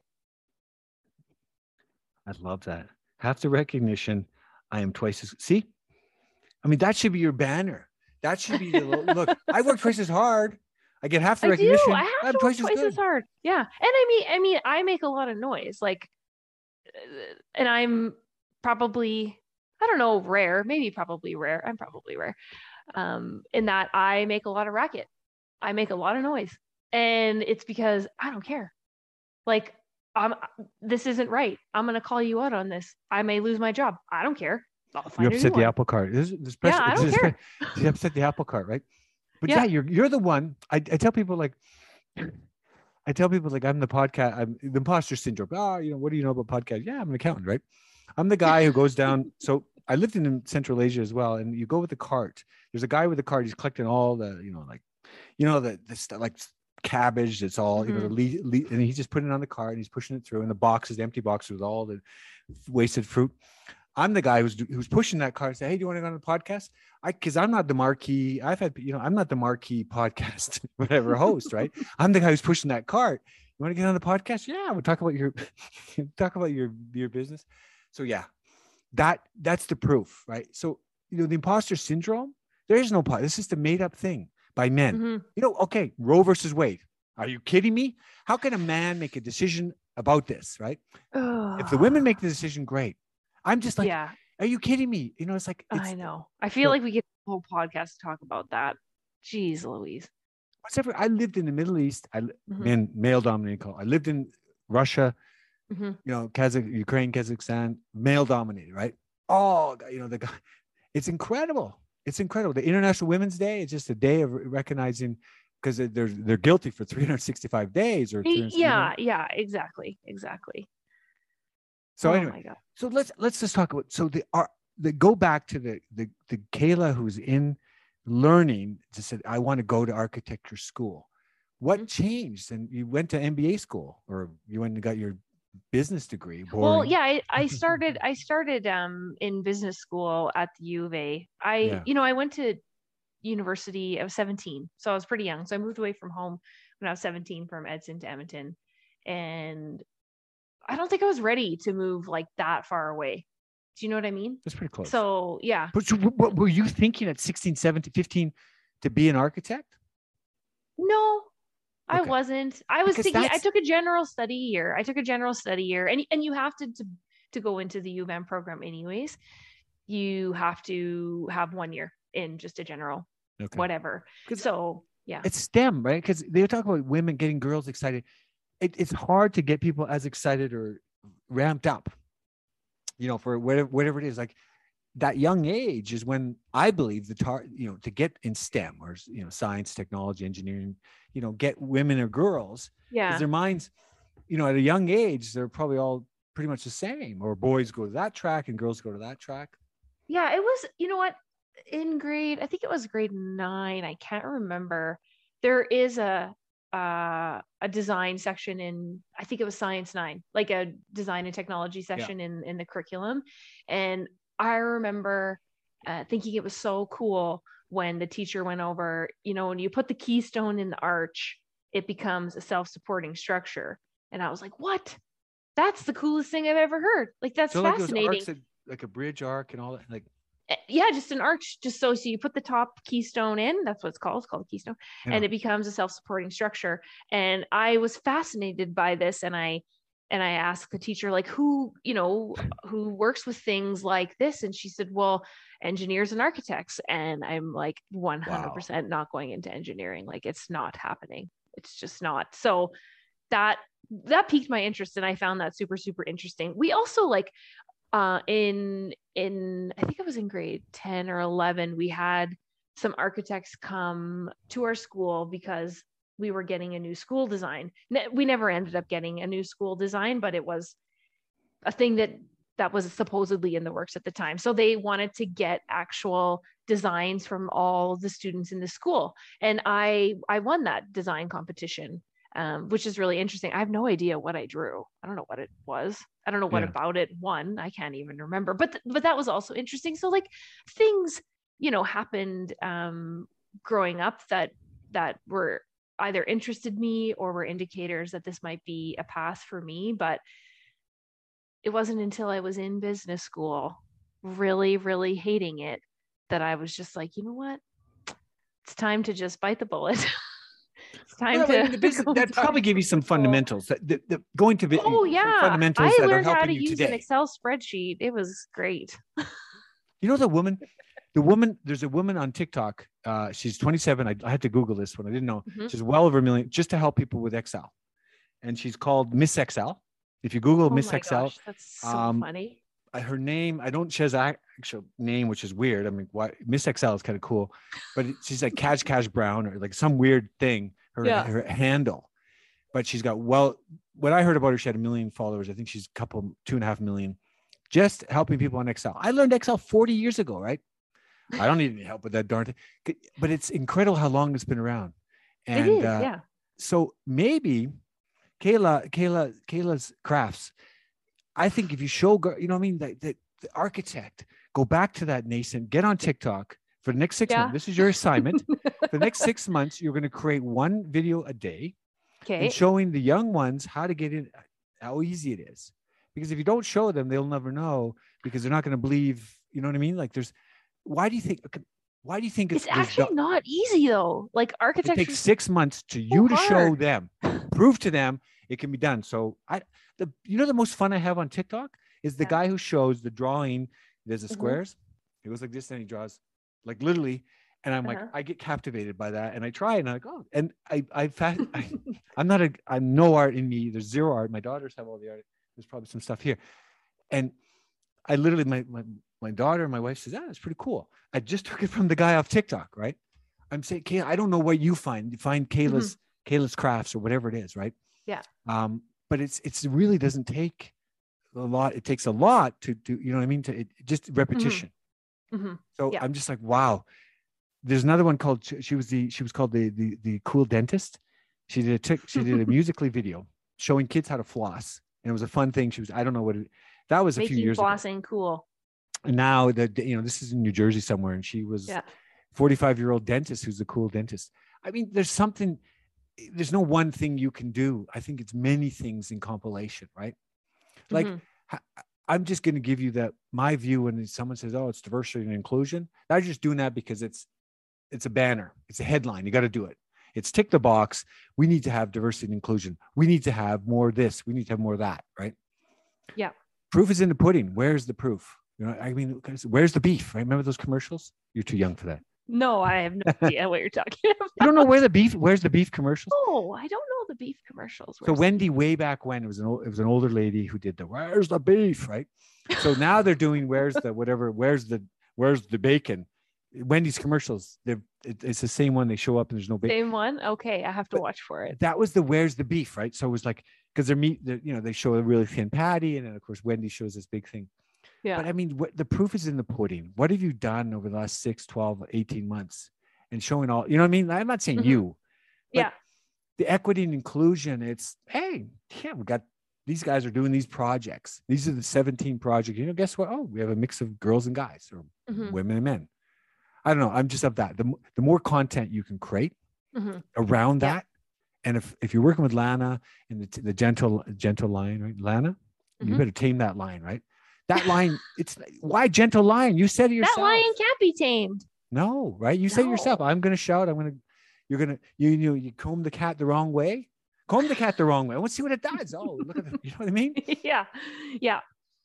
I love that. Half the recognition, I am twice as. See, I mean, that should be your banner. That should be the look. I work twice as hard. I get half the recognition. I have to work twice as hard. Yeah, and I mean, I make a lot of noise, like, and I'm probably, I don't know, rare. Maybe probably rare. I'm probably rare, in that I make a lot of racket. I make a lot of noise, and it's because I don't care. Like, this isn't right. I'm going to call you out on this. I may lose my job. I don't care. You upset the apple cart. I don't care. You upset the apple cart, right? But you're the one. I tell people like, I'm the podcast. I'm the imposter syndrome. What do you know about podcast? Yeah, I'm an accountant, right? I'm the guy who goes down. So I lived in Central Asia as well, and you go with the cart. There's a guy with the cart. He's collecting all the, the stuff like cabbage. It's all, and he's just putting it on the cart and he's pushing it through, and the boxes, the empty boxes with all the wasted fruit. I'm the guy who's pushing that cart. Say, hey, do you want to go on the podcast? Because I'm not the marquee. I'm not the marquee podcast whatever host, right? I'm the guy who's pushing that cart. You want to get on the podcast? Yeah, we'll talk about your business. So that's the proof, right? So the imposter syndrome. There is no this is the made up thing by men. Okay, Roe versus Wade. Are you kidding me? How can a man make a decision about this, right? If the women make the decision, great. I'm just like, are you kidding me? It's like, I know. I feel like we get a whole podcast to talk about that. Jeez Louise. I lived in the Middle East. Male dominated culture. I lived in Russia, Ukraine, Kazakhstan, male dominated, right? Oh, the guy. It's incredible. It's incredible. The International Women's Day is just a day of recognizing, because they're guilty for 365 days or exactly. So anyway, so let's just talk about, so the go back to the Kayla who's in learning, just said, I want to go to architecture school. What changed? And you went to MBA school, or you went and got your business degree? Boring. Well, I started in business school at the U of A. I went to university. I was 17, so I was pretty young. So I moved away from home when I was 17 from Edson to Edmonton, and I don't think I was ready to move like that far away. Do you know what I mean? That's pretty close. So, yeah. But so what were you thinking at 16, 17, 15 to be an architect? No, I Okay. wasn't. I was Because thinking, I that's, took a general study year. And you have to go into the U of M program anyways. You have to have 1 year in just a general okay. whatever. Because So, yeah. it's STEM, right? Because they talk about women getting girls excited. It's hard to get people as excited or ramped up, for whatever it is. Like that young age is when I believe to get in STEM or, science, technology, engineering, get women or girls, because Yeah. their minds, at a young age, they're probably all pretty much the same, or boys go to that track and girls go to that track. Yeah, it was, you know what, I think it was grade 9. I can't remember. There is a design section in, I think it was Science 9, like a design and technology section in the curriculum. And I remember thinking it was so cool when the teacher went over, when you put the keystone in the arch, it becomes a self-supporting structure. And I was like, what? That's the coolest thing I've ever heard. Like, that's So like those fascinating. arcs, like a bridge arc and all that, like. Yeah, just an arch, just so you put the top keystone in, that's what it's called a keystone, and it becomes a self-supporting structure. And I was fascinated by this, and I asked the teacher, like, who works with things like this, and she said, well, engineers and architects. And I'm like, 100% not going into engineering. Like, it's not happening, it's just not. So that piqued my interest, and I found that super, super interesting. We also, like, in I think it was in grade 10 or 11, we had some architects come to our school because we were getting a new school design. We never ended up getting a new school design, but it was a thing that was supposedly in the works at the time. So they wanted to get actual designs from all the students in the school, and I won that design competition. Which is really interesting. I have no idea what I drew. I don't know what it was. I don't know what about it won. I can't even remember. But that was also interesting. So, like, things, happened growing up that were either interested me or were indicators that this might be a path for me. But it wasn't until I was in business school, really, really hating it, that I was just like, you know what? It's time to just bite the bullet. It's time the business that probably gave you some fundamentals that going to fundamentals I that learned are helping how to you use today. an Excel spreadsheet. It was great. The woman, there's a woman on TikTok. She's 27. I had to Google this one. I didn't know. She's well over 1 million just to help people with Excel. And she's called Miss Excel. If you Google Miss Excel, gosh, that's so funny. Her name, she has an actual name, which is weird. I mean, why Miss Excel is kind of cool, but she's like Cash Brown or like some weird thing, her handle. But she's got, what I heard about her, she had 1 million followers. I think she's 2.5 million, just helping people on Excel. I learned Excel 40 years ago, right? I don't need any help with that darn thing, but it's incredible how long it's been around. And it is, yeah. So maybe Kayla's crafts, I think if you show, the architect, go back to that nascent, get on TikTok for the next 6 months. This is your assignment. For the next 6 months, you're going to create one video a day, and showing the young ones how to get in, how easy it is. Because if you don't show them, they'll never know, because they're not going to believe, you know what I mean? Like why do you think it's actually not easy though? Like, architecture, it takes 6 months to show them, prove to them it can be done. So the most fun I have on TikTok is the guy who shows the drawing. There's the squares. It goes like this, and he draws like literally. And I'm like, I get captivated by that. And I try, and I'm like, oh, and I'm no art in me. There's zero art. My daughters have all the art. There's probably some stuff here. And I literally, my daughter and my wife says, it's pretty cool. I just took it from the guy off TikTok, right? I'm saying, Kayla, I don't know what you find. You find Kayla's crafts or whatever it is, right? Yeah. But it really doesn't take a lot. It takes a lot to do, you know what I mean? Just repetition. So I'm just like, wow. There's another one called, she was called the Cool Dentist. She did a Musical.ly video showing kids how to floss. And it was a fun thing. I don't know what that was a few years ago. Flossing cool. And now this is in New Jersey somewhere. And she was 45-year-old dentist who's a cool dentist. I mean, there's no one thing you can do. I think it's many things in compilation, right? Like I'm just going to give you my view when someone says, "Oh, it's diversity and inclusion." I'm just doing that because it's a banner, it's a headline. You got to do it. It's tick the box. We need to have diversity and inclusion. We need to have more of this. We need to have more of that. Right? Yeah. Proof is in the pudding. Where's the proof? I mean, where's the beef? Right? Remember those commercials? You're too young for that. No, I have no idea what you're talking about. You don't know where's the beef commercials? Oh, I don't know the beef commercials. So Wendy, way back when, it was an older lady who did where's the beef, right? So now they're doing where's the bacon. Wendy's commercials, it's the same one. They show up and there's no bacon. Same one. Okay, I have to watch for it. That was the where's the beef, right? So it was like, because they show a really thin patty, and then of course Wendy shows this big thing. Yeah. But I mean, the proof is in the pudding. What have you done over the last 6, 12, 18 months and showing all, you know what I mean? I'm not saying you. Yeah. The equity and inclusion, we got, these guys are doing these projects. These are the 17 projects. Guess what? Oh, we have a mix of girls and guys, or women and men. I don't know. I'm just of that. The more content you can create around that. And if you're working with Lana and the gentle line, right? Lana, you better tame that line, right? That line, it's why gentle line? You said it yourself. That lion can't be tamed. No, right? You said it yourself. I'm going to shout. You comb the cat the wrong way. Comb the cat the wrong way. Let's see what it does. Oh, look at you know what I mean? Yeah.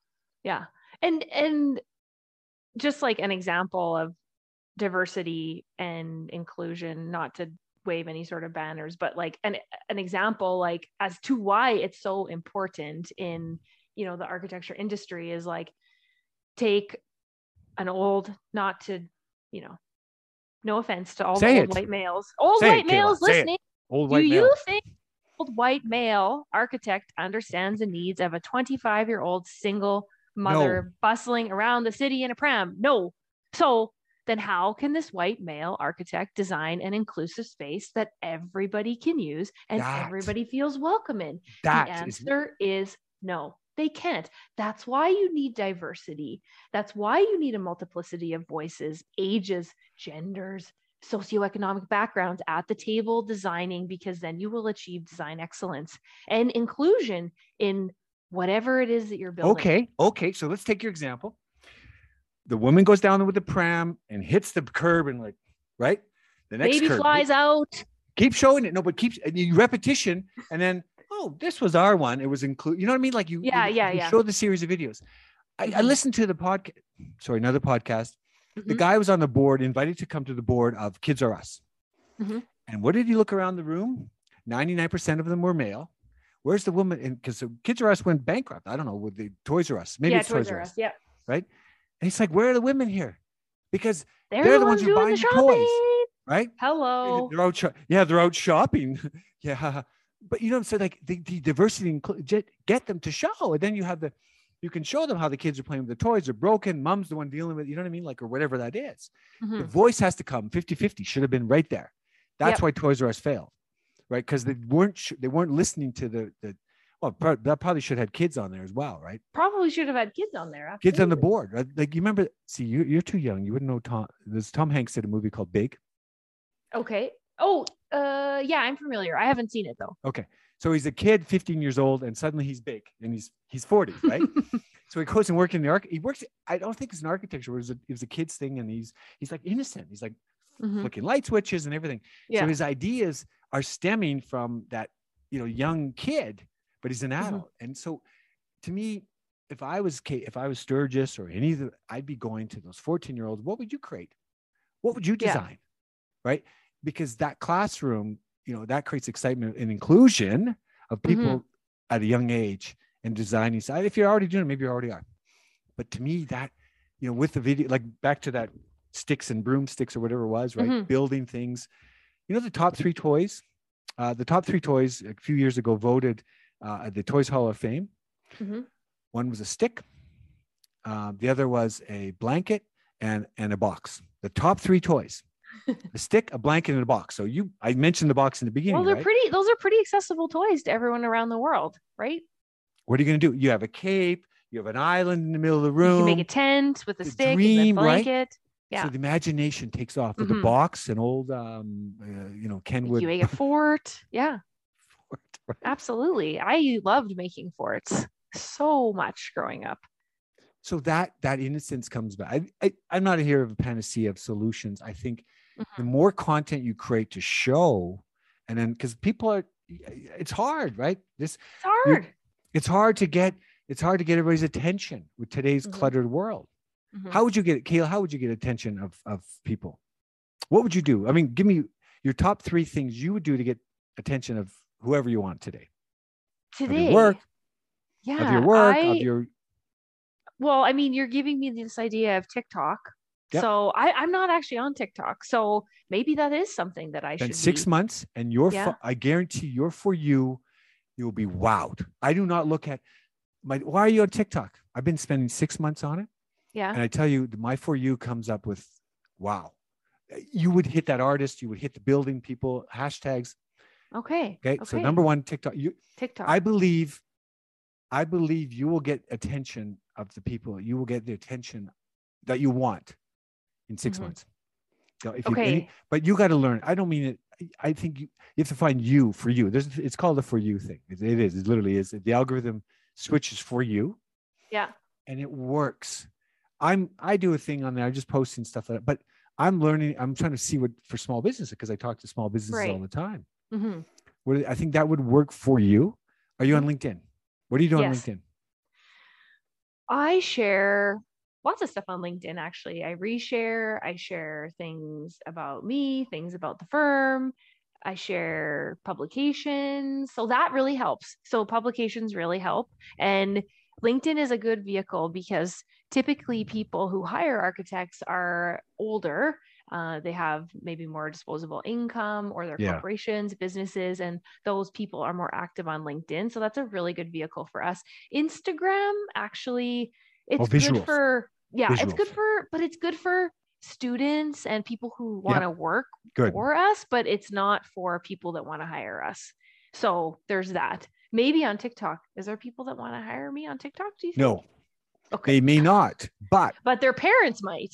And just like an example of diversity and inclusion, not to wave any sort of banners, but like an example, like as to why it's so important in the architecture industry is like, take an old, not to, no offense to all the old white males, listening. Do you think old white male architect understands the needs of a 25-year-old single mother bustling around the city in a pram? No. So then how can this white male architect design an inclusive space that everybody can use and everybody feels welcome in? The answer is no. They can't. That's why you need diversity. That's why you need a multiplicity of voices, ages, genders, socioeconomic backgrounds at the table designing, because then you will achieve design excellence and inclusion in whatever it is that you're building. Okay. So let's take your example. The woman goes down with the pram and hits the curb and right? The next baby curb flies out. Keep showing it. No, but repetition. And then, oh, this was our one. It was included. You know what I mean? Like you show the series of videos. I listened to the podcast. Sorry, another podcast. The guy was on the board, invited to come to the board of Kids R Us. And what did you look around the room? 99% of them were male. Where's the woman? Because Kids R Us went bankrupt. I don't know, with the Toys R Us. Maybe it's Toys R Us. Yeah. Right. And he's like, where are the women here? Because they're the ones who buy the toys. Right. Hello. They're out shopping. Yeah. But so like the diversity, get them to show. And then you can show them how the kids are playing with the toys. They're broken. Mom's the one dealing with, you know what I mean? Like, or whatever that is. The voice has to come 50-50, should have been right there. That's why Toys R Us failed. Right. Because they weren't listening to that probably should have had kids on there as well. Right. Probably should have had kids on there. Absolutely. Kids on the board. Right? Like, you remember, you're too young. You wouldn't know Tom Hanks did a movie called Big. Okay. Oh, yeah, I'm familiar. I haven't seen it though. Okay. So he's a kid, 15 years old, and suddenly he's big and he's 40, right? So he goes and works in he works, I don't think it's an architecture, it was a kid's thing, and he's like innocent. He's like flicking light switches and everything. Yeah. So his ideas are stemming from that, young kid, but he's an adult. And so to me, if I was Sturgis or any of the, I'd be going to those 14-year-olds. What would you create? What would you design? Right? Because that classroom, that creates excitement and inclusion of people at a young age and designing side. If you're already doing it, maybe you already are. But to me, that, with the video, like back to that sticks and broomsticks or whatever it was, right? Building things. The top 3 toys. The top 3 toys a few years ago voted at the Toys Hall of Fame. One was a stick. The other was a blanket and a box. The top 3 toys. A stick, a blanket, and a box. So I mentioned the box in the beginning. Well, those are pretty accessible toys to everyone around the world, right? What are you going to do? You have a cape, you have an island in the middle of the room. You can make a tent with a stick and a blanket. Right? Yeah. So the imagination takes off with the box and old, Kenwood. You make a fort. Yeah. Right. Absolutely. I loved making forts so much growing up. So that innocence comes back. I'm not here of a panacea of solutions. I think the more content you create to show, and then because people are, it's hard, right? It's hard. It's hard to get everybody's attention with today's cluttered world. How would you get it, Kayla? How would you get attention of people? What would you do? I mean, give me your top 3 things you would do to get attention of whoever you want today. Today. Of your work. Yeah. Of your work, of your. Well, I mean, you're giving me this idea of TikTok. Yep. So I'm not actually on TikTok. So maybe that is something that I should. 6 months and I guarantee you're for you'll be wowed. I do not look at why are you on TikTok? I've been spending 6 months on it. Yeah. And I tell you, my For You comes up with, wow. You would hit that artist, you would hit the building people, hashtags. Okay. So number 1, TikTok. TikTok. I believe you will get attention of the people. You will get the attention that you want in 6 months. So but you got to learn. I don't mean it. I think you have to find you for you. It's called a For You thing. It is. It literally is. The algorithm switches for you. Yeah. And it works. I do a thing on there. I'm just posting stuff like that. But I'm learning. I'm trying to see what for small businesses, because I talk to small businesses all the time. I think that would work for you. Are you on LinkedIn? What do you do on LinkedIn? I share lots of stuff on LinkedIn, actually. I reshare. I share things about me, things about the firm. I share publications. So that really helps. So publications really help. And LinkedIn is a good vehicle because typically people who hire architects are older. They have maybe more disposable income, or their corporations, businesses, and those people are more active on LinkedIn. So that's a really good vehicle for us. Instagram, actually, it's good for, it's good for students and people who want to work for us, but it's not for people that want to hire us. So there's that. Maybe on TikTok. Is there people that want to hire me on TikTok? Do you think? No. Okay. They may not, but their parents might.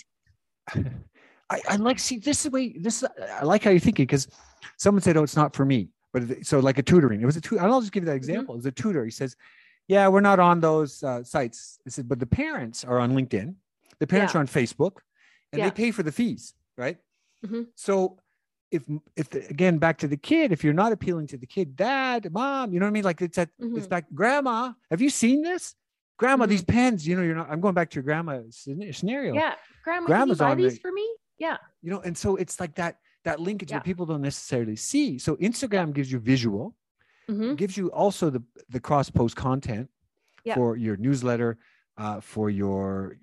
I like, see, I like how you're thinking, because someone said, oh, it's not for me. But so like a tutoring, it was a tutor. I'll just give you that example. It was a tutor. He says, yeah, we're not on those sites. I said, but the parents are on LinkedIn. The parents are on Facebook, and they pay for the fees, right? So if again, back to the kid, if you're not appealing to the kid, dad, mom, you know what I mean? Like it's back, grandma, have you seen this? Grandma, these pens, I'm going back to your grandma scenario. Yeah. Grandma's can you buy these for me? Yeah. And so it's like that linkage that people don't necessarily see. So Instagram gives you visual, gives you also the cross post content for your newsletter, for your,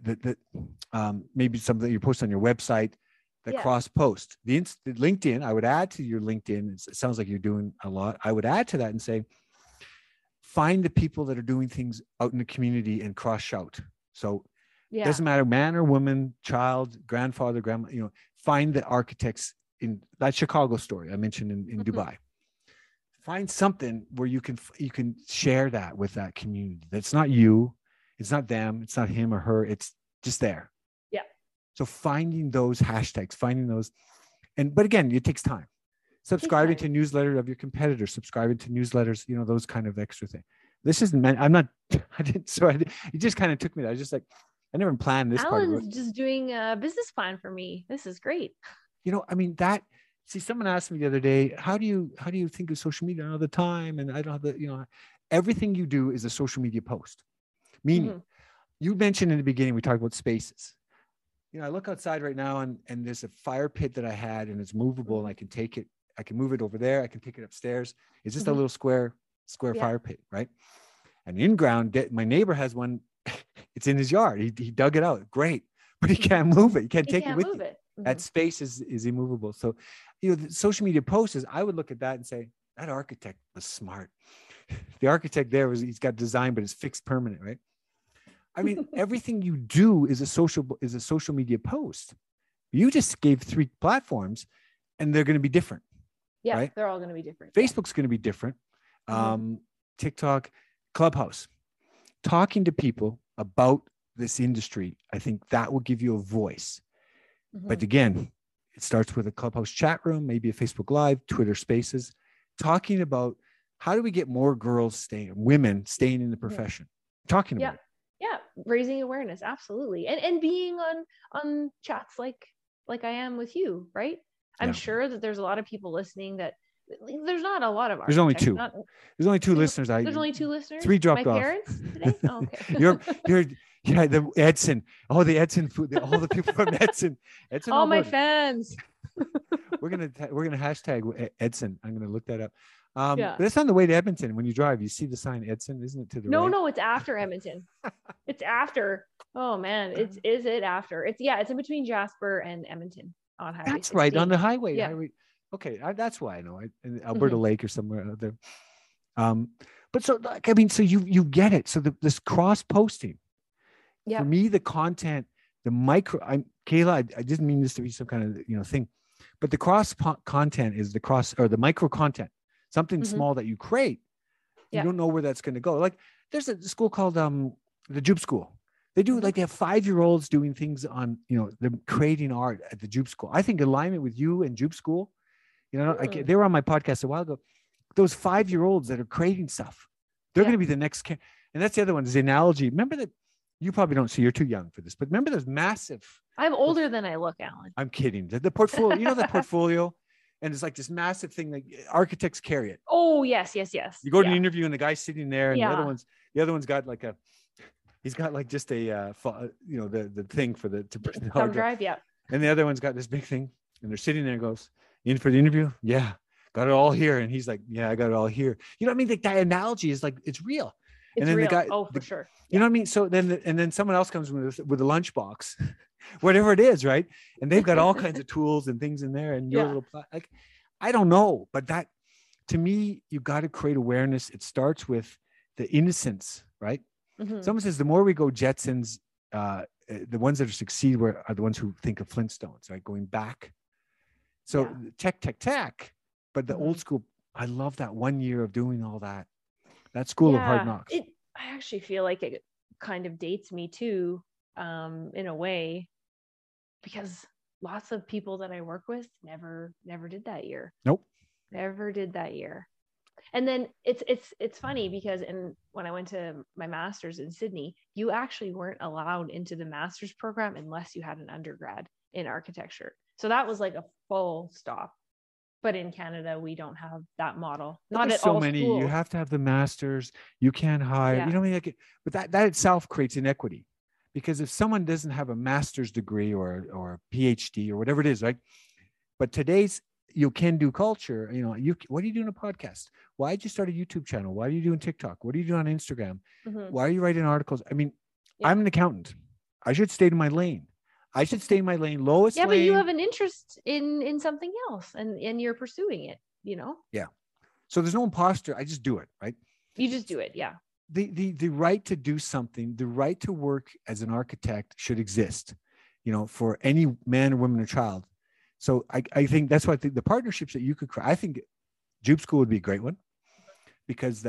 maybe something that you post on your website, the cross post. The LinkedIn, I would add to your LinkedIn. It sounds like you're doing a lot. I would add to that and say, find the people that are doing things out in the community and cross shout. So it doesn't matter, man or woman, child, grandfather, grandma, find the architects in that Chicago story I mentioned in Dubai. Find something where you can share that with that community. That's not you. It's not them. It's not him or her. It's just there. Yeah. So finding those hashtags, but again, it takes time. Subscribing to newsletter of your competitors, subscribing to newsletters, those kind of extra things. This isn't meant, it just kind of took me there. I was just like, I never planned this part. Alan's just doing a business plan for me. This is great. Someone asked me the other day, how do you think of social media all the time? And I don't have everything you do is a social media post. Meaning, you mentioned in the beginning, we talked about spaces. I look outside right now and there's a fire pit that I had, and it's movable, and I can take it. I can move it over there. I can take it upstairs. It's just a little square fire pit, right? And in ground, my neighbor has one. It's in his yard. He dug it out. Great. But he can't move it. You can't take it with you. That space is immovable. So, the social media posts I would look at that and say, that architect was smart. The architect there he's got design, but it's fixed permanent, right? I mean, everything you do is a social media post. You just gave 3 platforms, and they're going to be different. Yeah, right? They're all going to be different. Facebook's going to be different. TikTok, Clubhouse. Talking to people about this industry, I think that will give you a voice. But again, it starts with a Clubhouse chat room, maybe a Facebook Live, Twitter Spaces, talking about how do we get more women staying in the profession. Talking about it. Yeah. raising awareness, absolutely. And being on chats like I am with you, right? I'm sure that there's a lot of people listening that there's not a lot of There's only architects. two. There's only two listeners. There's only two listeners. 3 dropped My off. parents today. Oh, okay. you're the Edson. Oh, the Edson food. All the people from Edson. All my fans. We're gonna hashtag Edson. I'm gonna look that up. Yeah. But it's on the way to Edmonton. When you drive, you see the sign Edson, isn't it, to the right? No, it's after Edmonton. It's after. Oh man, is it after? It's in between Jasper and Edmonton on Highway 16. That's right, on the highway. Yeah. Okay, that's why I know. In Alberta Lake or somewhere out there. But so like, I mean, so you get it. So this cross posting. Yeah. For me, the content, the micro. Kayla, I didn't mean this to be some kind of thing, but the cross content is the micro content. Something small that you create. You don't know where that's going to go. Like there's a school called the Jupe School. They do like they have 5-year-olds doing things on they're creating art at the Jupe School. I think alignment with you and Jupe School. They were on my podcast a while ago. Those 5-year-olds that are creating stuff, they're going to be the next. And that's the other one is the analogy. Remember that you probably don't see. You're too young for this, but remember those massive. I'm older than I look, Alan. I'm kidding. The portfolio. The portfolio. And it's like this massive thing like architects carry it. Oh, yes. You go to an interview and the guy's sitting there and the other one's got like he's got like just a, the thing for the thumb drive. Yeah. And the other one's got this big thing and they're sitting there and goes, in for the interview? Yeah. Got it all here. And he's like, yeah, I got it all here. You know what I mean? Like that analogy is like, it's real. It's real. For sure. You know what I mean? So then someone else comes with a lunchbox, whatever it is, right? And they've got all kinds of tools and things in there. And your little like, I don't know, but that to me, you got to create awareness. It starts with the innocence, right? Mm-hmm. Someone says the more we go Jetsons, the ones that succeed are the ones who think of Flintstones, right? Going back. So tech, but the old school. I love that 1 year of doing all that. That school of hard knocks. I actually feel like it kind of dates me too, in a way, because lots of people that I work with never did that year. Nope. Never did that year. And then it's funny because when I went to my master's in Sydney, you actually weren't allowed into the master's program unless you had an undergrad in architecture. So that was like a full stop. But in Canada, we don't have that model. Not at all. So many. Schools. You have to have the masters. You can't hire. You know what I mean? But that itself creates inequity, because if someone doesn't have a master's degree or a PhD or whatever it is, right? But today's you can do culture. What are you doing a podcast? Why did you start a YouTube channel? Why are you doing TikTok? What are you doing on Instagram? Mm-hmm. Why are you writing articles? I mean, I'm an accountant. I should stay in my lane. Lowest lane. But you have an interest in something else and you're pursuing it, Yeah. So there's no imposter. I just do it, right? You just do it. Yeah. The right to do something, the right to work as an architect should exist, for any man or woman or child. So I think that's why I think the partnerships that you could create, I think Jupe School would be a great one, because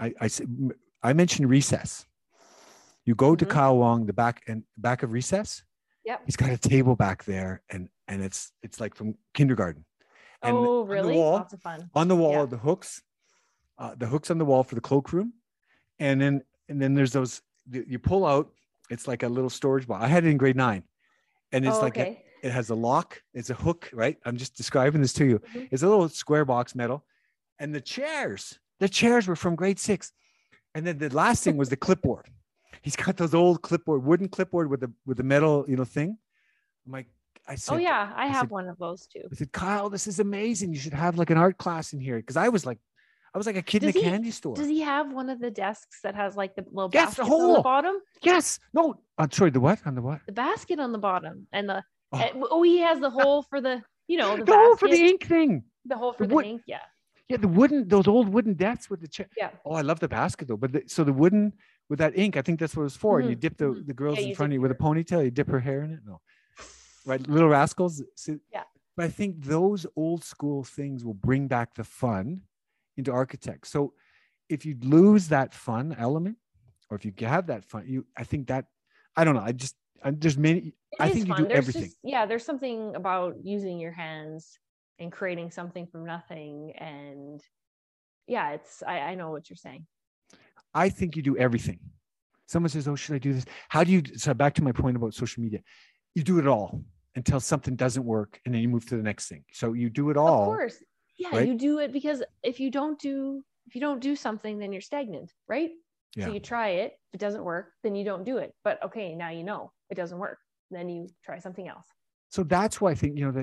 I mentioned recess. You go to Kyle Wong, the back of recess. Yep. He's got a table back there and it's like from kindergarten. And oh, really? Lots of fun. On the wall are the hooks on the wall for the cloakroom. And then there's those, you pull out, it's like a little storage box. I had it in grade 9 and it's it has a lock. It's a hook, right? I'm just describing this to you. Mm-hmm. It's a little square box metal. And the chairs were from grade 6. And then the last thing was the clipboard. He's got those old wooden clipboard with the metal, thing. I'm like, I said, I have one of those too. I said, Kyle, this is amazing. You should have like an art class in here. Cause I was like a kid in a candy store. Does he have one of the desks that has like the little basket on the bottom? Yes. No. Sorry. The what? On the what? The basket on the bottom and he has the hole for the, the hole for the ink thing. The hole for the ink. Yeah. Yeah. Those old wooden desks with the chair. Yeah. Oh, I love the basket though. But so the wooden, with that ink, I think that's what it was for. Mm-hmm. And you dip the girls in front of you with a ponytail, you dip her hair in it. No. Right. Little Rascals. Yeah. But I think those old school things will bring back the fun into architects. So if you lose that fun element, or if you have that fun, I think that, I don't know. There's many, I think you do everything. There's something about using your hands and creating something from nothing. And I know what you're saying. I think you do everything. Someone says, oh, should I do this? How do you, so back to my point about social media, you do it all until something doesn't work and then you move to the next thing. So you do it Of all, course. Yeah, right? you do it because if you don't do something, then you're stagnant, right? So Yeah. you try it, if it doesn't work, then you don't do it. But okay, now you know it doesn't work. Then you try something else. So that's why I think, you know,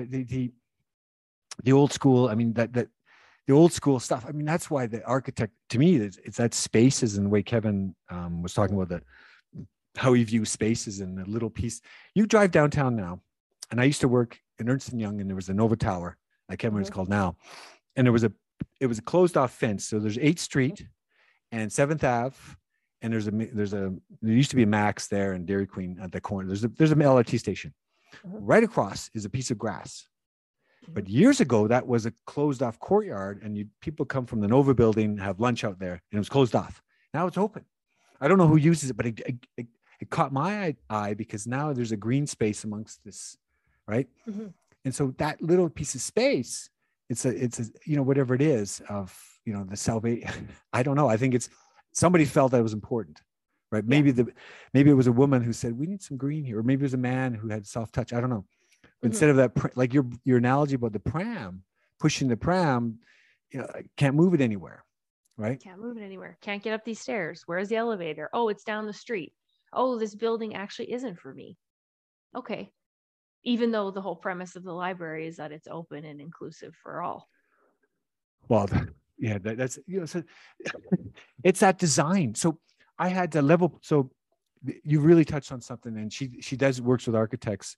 the old school, I mean, that the old school stuff. I mean, that's why the architect, to me, it's that spaces and the way Kevin was talking about that, how he views spaces and the little piece. You drive downtown now, and I used to work in Ernst & Young, and there was the Nova Tower, I can't remember what it's called now, and it was a closed off fence. So there's 8th Street and 7th Ave, and there used to be a Max there and Dairy Queen at the corner. There's an LRT station. Right across is a piece of grass. But years ago, that was a closed off courtyard, and people come from the Nova building, have lunch out there, and it was closed off. Now it's open. I don't know who uses it, but it caught my eye because now there's a green space amongst this, right? And so that little piece of space, it's a you know, whatever it is of, you know, the salvation. I don't know. I think it's somebody felt that it was important, right? Maybe it was a woman who said we need some green here, or maybe it was a man who had soft touch. I don't know. Instead of that, like your analogy about the pram, pushing the pram, you know, can't move it anywhere, right? Can't move it anywhere. Can't get up these stairs. Where's the elevator? Oh, it's down the street. Oh, this building actually isn't for me. Okay. Even though the whole premise of the library is that it's open and inclusive for all. Well, yeah, that's, you know, so it's that design. So I had to level. So you really touched on something, and she works with architects.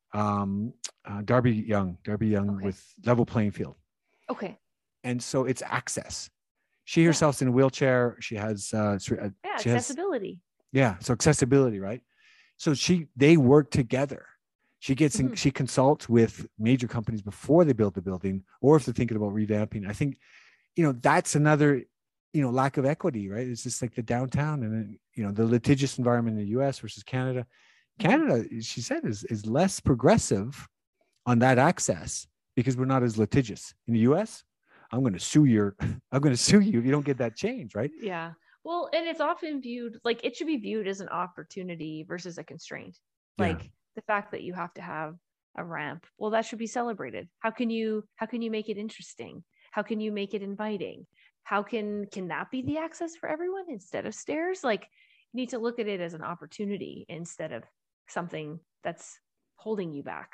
Darby Young with Level Playing Field. Okay. And so it's access. She herself's in a wheelchair. She has accessibility. So accessibility, right? So they work together. She gets in, she consults with major companies before they build the building, or if they're thinking about revamping. I think, you know, that's another, you know, lack of equity, right? It's just like the downtown, and then, you know, the litigious environment in the US versus Canada. Canada, she said, is less progressive on that access because we're not as litigious. In the US, I'm going to sue you if you don't get that change, right? Yeah. Well, and it's often viewed like it should be viewed as an opportunity versus a constraint. Like the fact that you have to have a ramp, well, that should be celebrated. How can you make it interesting? How can you make it inviting? How can that be the access for everyone instead of stairs? Like, you need to look at it as an opportunity instead of something that's holding you back.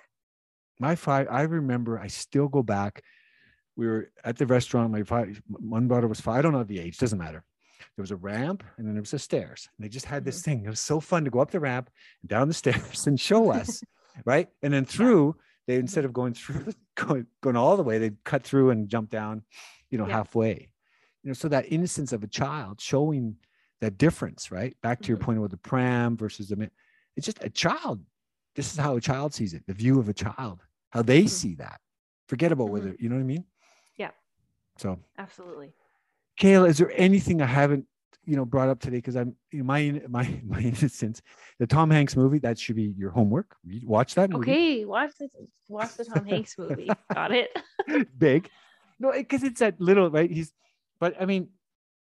I remember, I still go back. We were at the restaurant. One daughter was 5. I don't know the age, doesn't matter. There was a ramp and then there was the stairs. And they just had this thing. It was so fun to go up the ramp and down the stairs and show us, right? And then through, they, instead of going all the way, they'd cut through and jump down, you know, halfway. You know, so that innocence of a child showing that difference, right? Back to your point about the pram versus it's just a child. This is how a child sees it, the view of a child, how they see that. Forget about whether, you know what I mean? Yeah. So absolutely. Kayla, is there anything I haven't, you know, brought up today? Because I'm, you know, my innocence, the Tom Hanks movie, that should be your homework. Watch that movie. Okay, watch the Tom Hanks movie. Got it. Big. No, because it's that little, right? But I mean,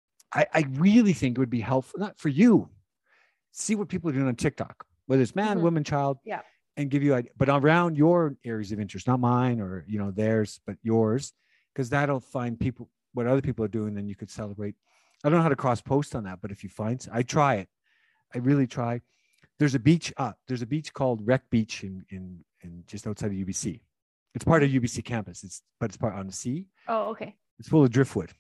I really think it would be helpful, not for you, see what people are doing on TikTok, whether it's man, woman, child, and give you, but around your areas of interest, not mine or, you know, theirs, but yours, because that'll find people, what other people are doing, then you could celebrate. I don't know how to cross post on that, but if you find, I try it. I really try. There's a beach called Wreck Beach in just outside of UBC. It's part of UBC campus. But it's part on the sea. Oh, okay. It's full of driftwood.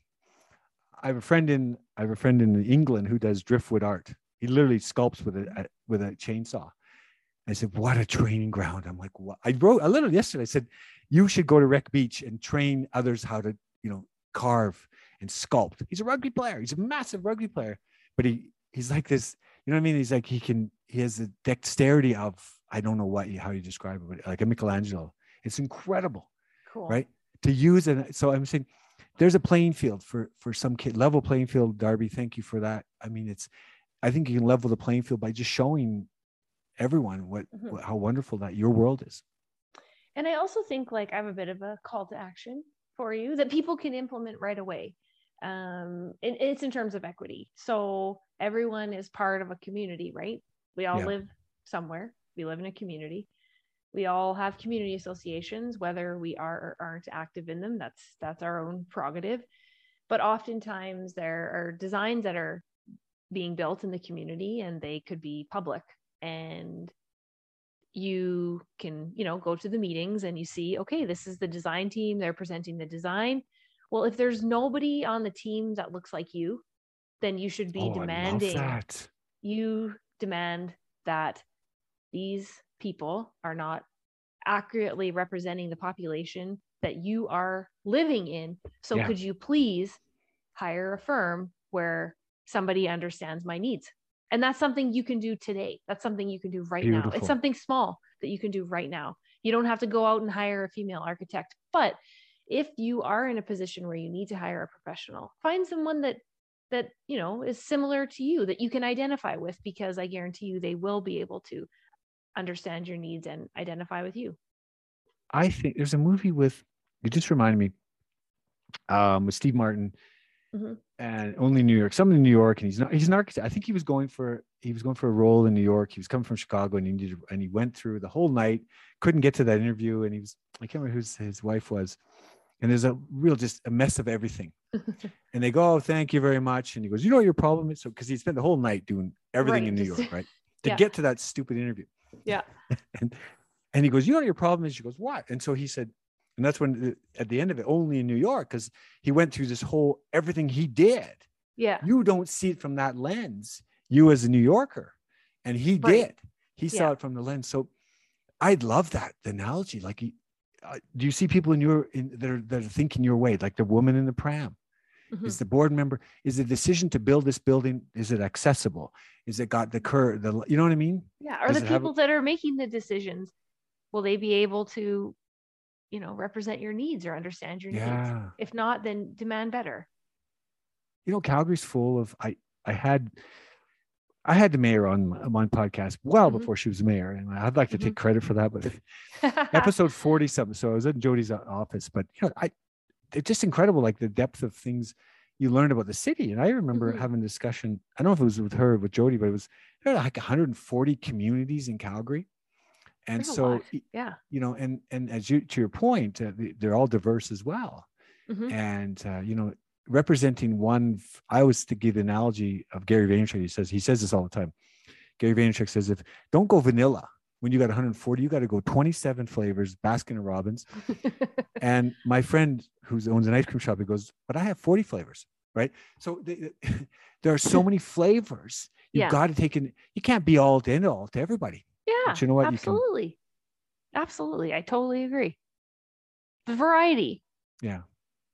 I have a friend in England who does driftwood art. He literally sculpts with a chainsaw. I said, what a training ground. I'm like, what? I wrote a little yesterday. I said, you should go to Wreck Beach and train others how to, you know, carve and sculpt. He's a rugby player. He's a massive rugby player, but he's like this, you know what I mean? He's like, he has a dexterity of, I don't know how you describe it, but like a Michelangelo. It's incredible. Cool. Right? To use it. So I'm saying there's a playing field for some kid, level playing field. Darby, thank you for that. I mean, I think you can level the playing field by just showing everyone how wonderful that your world is. And I also think, like, I have a bit of a call to action for you that people can implement right away. It's in terms of equity. So everyone is part of a community, right? We all Yeah. live somewhere. We live in a community. We all have community associations, whether we are or aren't active in them. That's our own prerogative. But oftentimes there are designs that are being built in the community, and they could be public. And you can, go to the meetings and you see, okay, this is the design team. They're presenting the design. Well, if there's nobody on the team that looks like you, then you should be demanding. I love that. You demand that these people are not accurately representing the population that you are living in. So could you please hire a firm where somebody understands my needs? And that's something you can do today. That's something you can do right now. It's something small that you can do right now. You don't have to go out and hire a female architect. But if you are in a position where you need to hire a professional, find someone that is similar to you, that you can identify with, because I guarantee you they will be able to understand your needs and identify with you. I think there's a movie you just reminded me, with Steve Martin, and Only New York, something in New York, and he's an architect. I think he was going for a role in New York. He was coming from Chicago, and he went through the whole night, couldn't get to that interview, and I can't remember who his wife was. And there's just a mess of everything. And they go, "Oh, thank you very much." And he goes, "You know what your problem is?" So, because he spent the whole night doing everything in New York, right? To get to that stupid interview. Yeah. And he goes, "You know what your problem is?" She goes, "What?" And so he said, and that's when at the end of it, Only in New York, because he went through this whole, everything he did. Yeah. You don't see it from that lens, you as a New Yorker. And he did. He saw it from the lens. So I'd love that, the analogy. Like, do you see people that are thinking your way, like the woman in the pram? Is the board member, is the decision to build this building, is it accessible? Is it got the curve, you know what I mean? Yeah. Are the people that are making the decisions, will they be able to, represent your needs or understand your needs? If not, then demand better. Calgary's full of, I had the mayor on my podcast before she was mayor, and I'd like to take credit for that, but episode 40 something. So I was in Jody's office, but it's just incredible, like the depth of things you learned about the city. And I remember having a discussion, I don't know if it was with her, with Jody, but it was like 140 communities in Calgary. And so, and as to your point, they're all diverse as well. And, representing one, I always to give the analogy of Gary Vaynerchuk. He says this all the time. Gary Vaynerchuk says, don't go vanilla. When you got 140, you got to go 27 flavors, Baskin and Robbins. And my friend who owns an ice cream shop, he goes, but I have 40 flavors, right? So there are so many flavors. You've got to take in. You can't be all to end all to everybody. Yeah, but you know what? Absolutely. Absolutely. I totally agree. The variety. Yeah.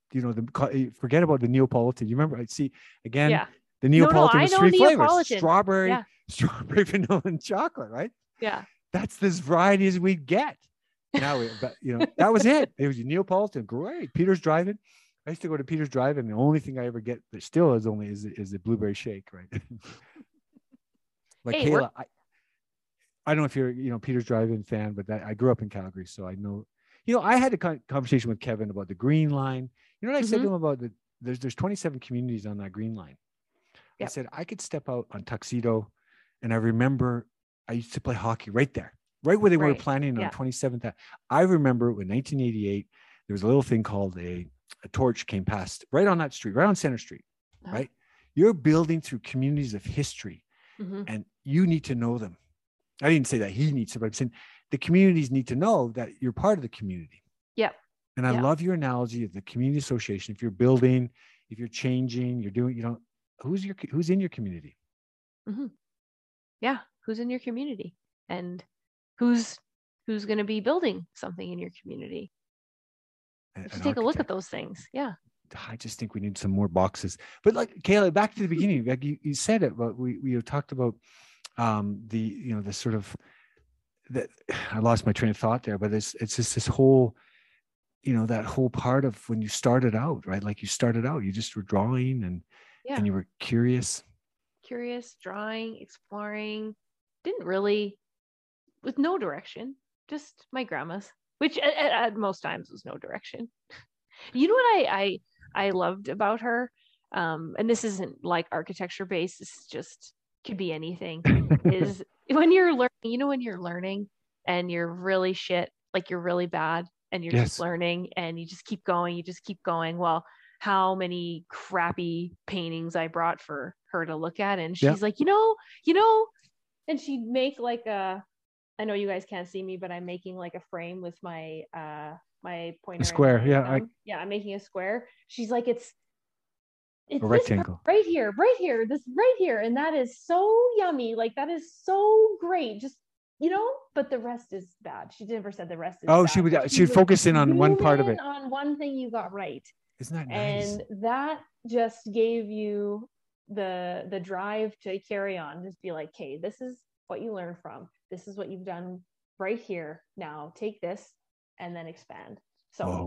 Forget about the Neapolitan. You remember, the Neapolitan was three flavors: strawberry, vanilla, and chocolate, right? Yeah. That's as variety as we get. Now, that was it. It was Neapolitan. Great. Peter's Drive-In. I used to go to Peter's Drive-In. The only thing I ever get that still is the blueberry shake, right? Like, hey, Kayla, I don't know if you're, Peter's Drive-In fan, but I grew up in Calgary, so I know. I had a conversation with Kevin about the Green Line. You know what I said to him about there's 27 communities on that Green Line. Yep. I said I could step out on Tuxedo, and I remember I used to play hockey right there, right where they were planning on 27th. I remember in 1988, there was a little thing called a torch came past right on that street, right on Center Street, right? You're building through communities of history, and you need to know them. I didn't say that he needs to, but I'm saying the communities need to know that you're part of the community. Yep. And I love your analogy of the community association. If you're building, if you're changing, you're doing, who's in your community? Yeah. Who's in your community, and who's going to be building something in your community? Just take a look at those things. Yeah. I just think we need some more boxes. But like Kayla, back to the beginning, like you said it, but we talked about the sort of that. I lost my train of thought there, but it's just this whole, that whole part of when you started out, right? Like you started out, you just were drawing and you were curious, drawing, exploring, didn't really, with no direction, just my grandma's, which at most times was no direction. You know what I loved about her? and this isn't like architecture based, this is just could be anything, is when you're learning, when you're learning and you're really shit, like you're really bad and you're just Yes. learning and you just keep going, you just keep going. Well, how many crappy paintings I brought for her to look at. And she's like, and she'd make like I know you guys can't see me, but I'm making like a frame with my my pointer. A square. I'm making a square. She's like, it's a rectangle right here, this right here, and that is so yummy. Like that is so great. Just but the rest is bad. She never said the rest is bad. She would focus in on one part of it. On one thing you got right. Isn't that nice? And that just gave you the drive to carry on. Just be like, okay, this is what you learn from. This is what you've done right here. Now take this and then expand. So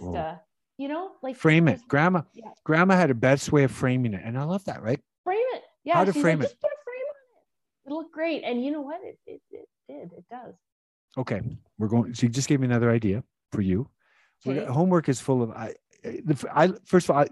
like frame it. Grandma had a best way of framing it. And I love that, right? Frame it. Yeah. How to frame it. Just put a frame on it. It'll look great. And you know what? It does. Okay. She just gave me another idea for you. Okay. Homework is full of, first of all,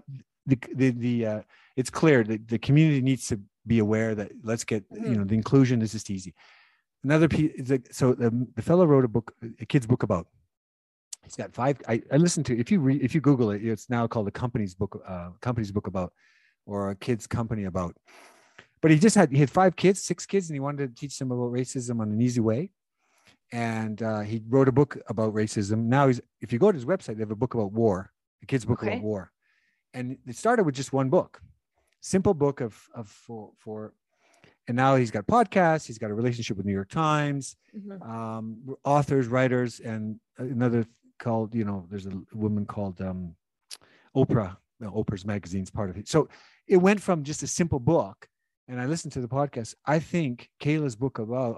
it's clear that the community needs to be aware that let's get, the inclusion is just easy. Another piece is like, so the fellow wrote a kid's book about, he's got 5. I listened to, if you Google it, it's now called a company's book about, or a kid's company about, but he had 5 kids, 6 kids, and he wanted to teach them about racism on an easy way. And he wrote a book about racism. Now if you go to his website, they have a book about war, a kid's book about war. And it started with just one book, simple book for, and now he's got podcasts. He's got a relationship with New York Times, authors, writers, and another called, there's a woman called Oprah. Oprah's magazine's part of it. So it went from just a simple book. And I listened to the podcast. I think Kayla's book about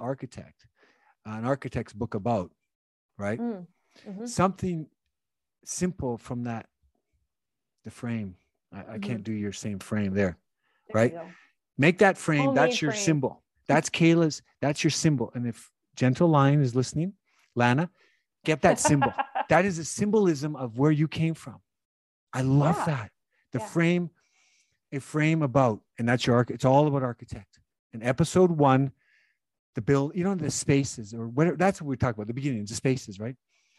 an architect's book about, right? Something simple from that, the frame. I can't do your same frame there right? Make that frame. Homemade that's your frame. Symbol. That's Kayla's. That's your symbol. And if Gentle Lion is listening, Lana, get that symbol. That is a symbolism of where you came from. I love that. The frame, a frame about, and that's your it's all about architect. In episode 1, the build, the spaces or whatever. That's what we talk about. The beginning, the spaces, right?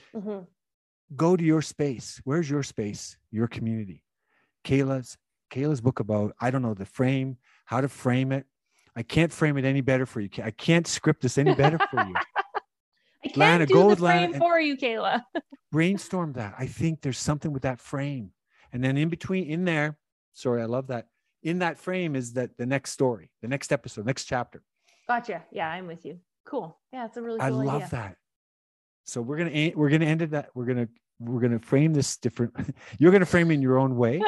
Go to your space. Where's your space? Your community. Kayla's book about, I don't know, the frame, how to frame it. I can't frame it any better for you. I can't script this any better for you. I can't Lana, do the frame for you, Kayla. Brainstorm that. I think there's something with that frame. And then in there, sorry, I love that. In that frame is that the next story, the next episode, next chapter. Gotcha. Yeah, I'm with you. Cool. Yeah, it's a really cool idea. I love that. So we're gonna end it that we're gonna frame this different. You're gonna frame it in your own way.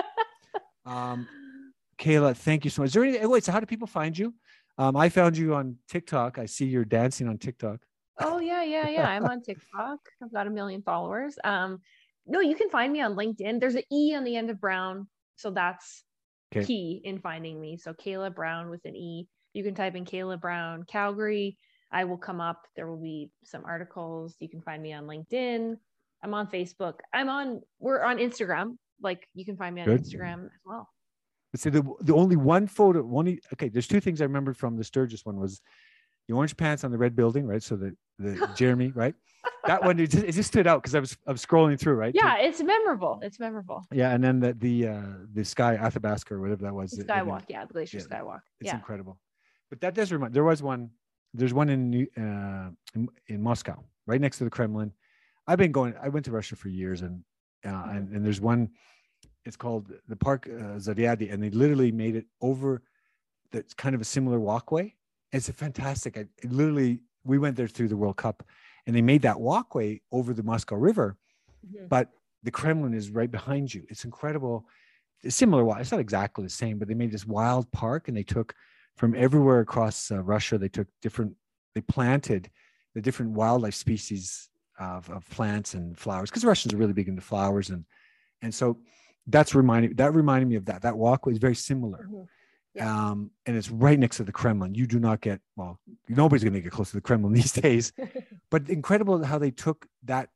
Kayla, thank you so much. Is there any, so how do people find you? I found you on TikTok. I see you're dancing on TikTok. Oh yeah. I'm on TikTok. I've got 1 million followers. No, you can find me on LinkedIn. There's an E on the end of Brown, so that's key in finding me. So Kayla Brown with an E. You can type in Kayla Brown Calgary. I will come up. There will be some articles. You can find me on LinkedIn. I'm on Facebook. We're on Instagram. Like you can find me on Instagram as well. But see, the only one photo, there's 2 things I remembered from the Sturgis one was the orange pants on the red building, right? So the Jeremy, right? That one, it just stood out because I was scrolling through, right? Yeah, it's memorable. Yeah, and then the sky, Athabasca or whatever that was. The Skywalk, the Glacier Skywalk. It's incredible. But that does remind, there's one in Moscow, right next to the Kremlin. I went to Russia for years and there's one, it's called the Park Zaryadye, and they literally made it over that's kind of a similar walkway. It's a fantastic, we went there through the World Cup and they made that walkway over the Moscow River, but the Kremlin is right behind you. It's incredible. It's similar. It's not exactly the same, but they made this wild park and they took from everywhere across Russia. They planted the different wildlife species of plants and flowers, because the Russians are really big into flowers. And so that reminded me of that. That walkway is very similar. And it's right next to the Kremlin. You do not get, nobody's going to get close to the Kremlin these days, but incredible how they took that,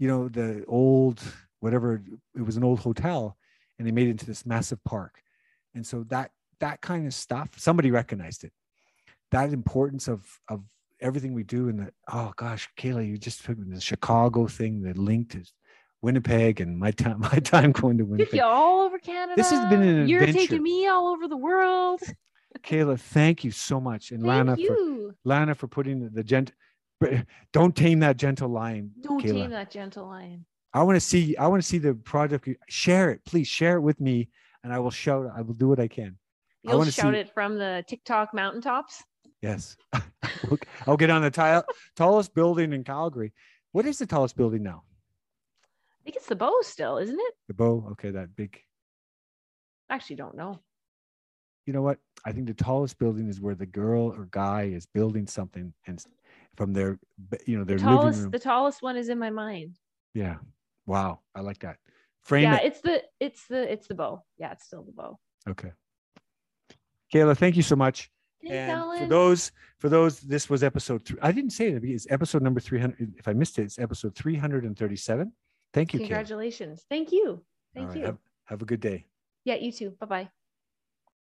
the old, whatever, it was an old hotel, and they made it into this massive park. And so that kind of stuff, somebody recognized it. That importance of everything we do, and the, oh gosh, Kayla, you just took the Chicago thing, the link to Winnipeg, and my time going to Winnipeg. Took you all over Canada. This has been an You're adventure. taking me all over the world. Kayla, thank you so much. And Lana for putting don't tame that gentle lion. Don't Kayla. tame that gentle lion. I want to see the project. Share it. Please share it with me, and I will do what I can. You'll shout it from the TikTok mountaintops? Yes. I'll get on the tallest building in Calgary. What is the tallest building now? I think it's the Bow still, isn't it? The Bow. Okay, that big. I actually don't know. You know what? I think the tallest building is where the girl or guy is building something, and from their living room. The tallest one is in my mind. Yeah. Wow. I like that. Frame it. It's the Bow. Yeah, it's still the Bow. Okay. Kayla, thank you so much. Thanks, and Alan. for those, this was episode 3. I didn't say it. It's episode number 300. If I missed it, it's episode 337. Thank you, Congratulations. Kayla. Thank you. Thank you. Have a good day. Yeah, you too. Bye-bye.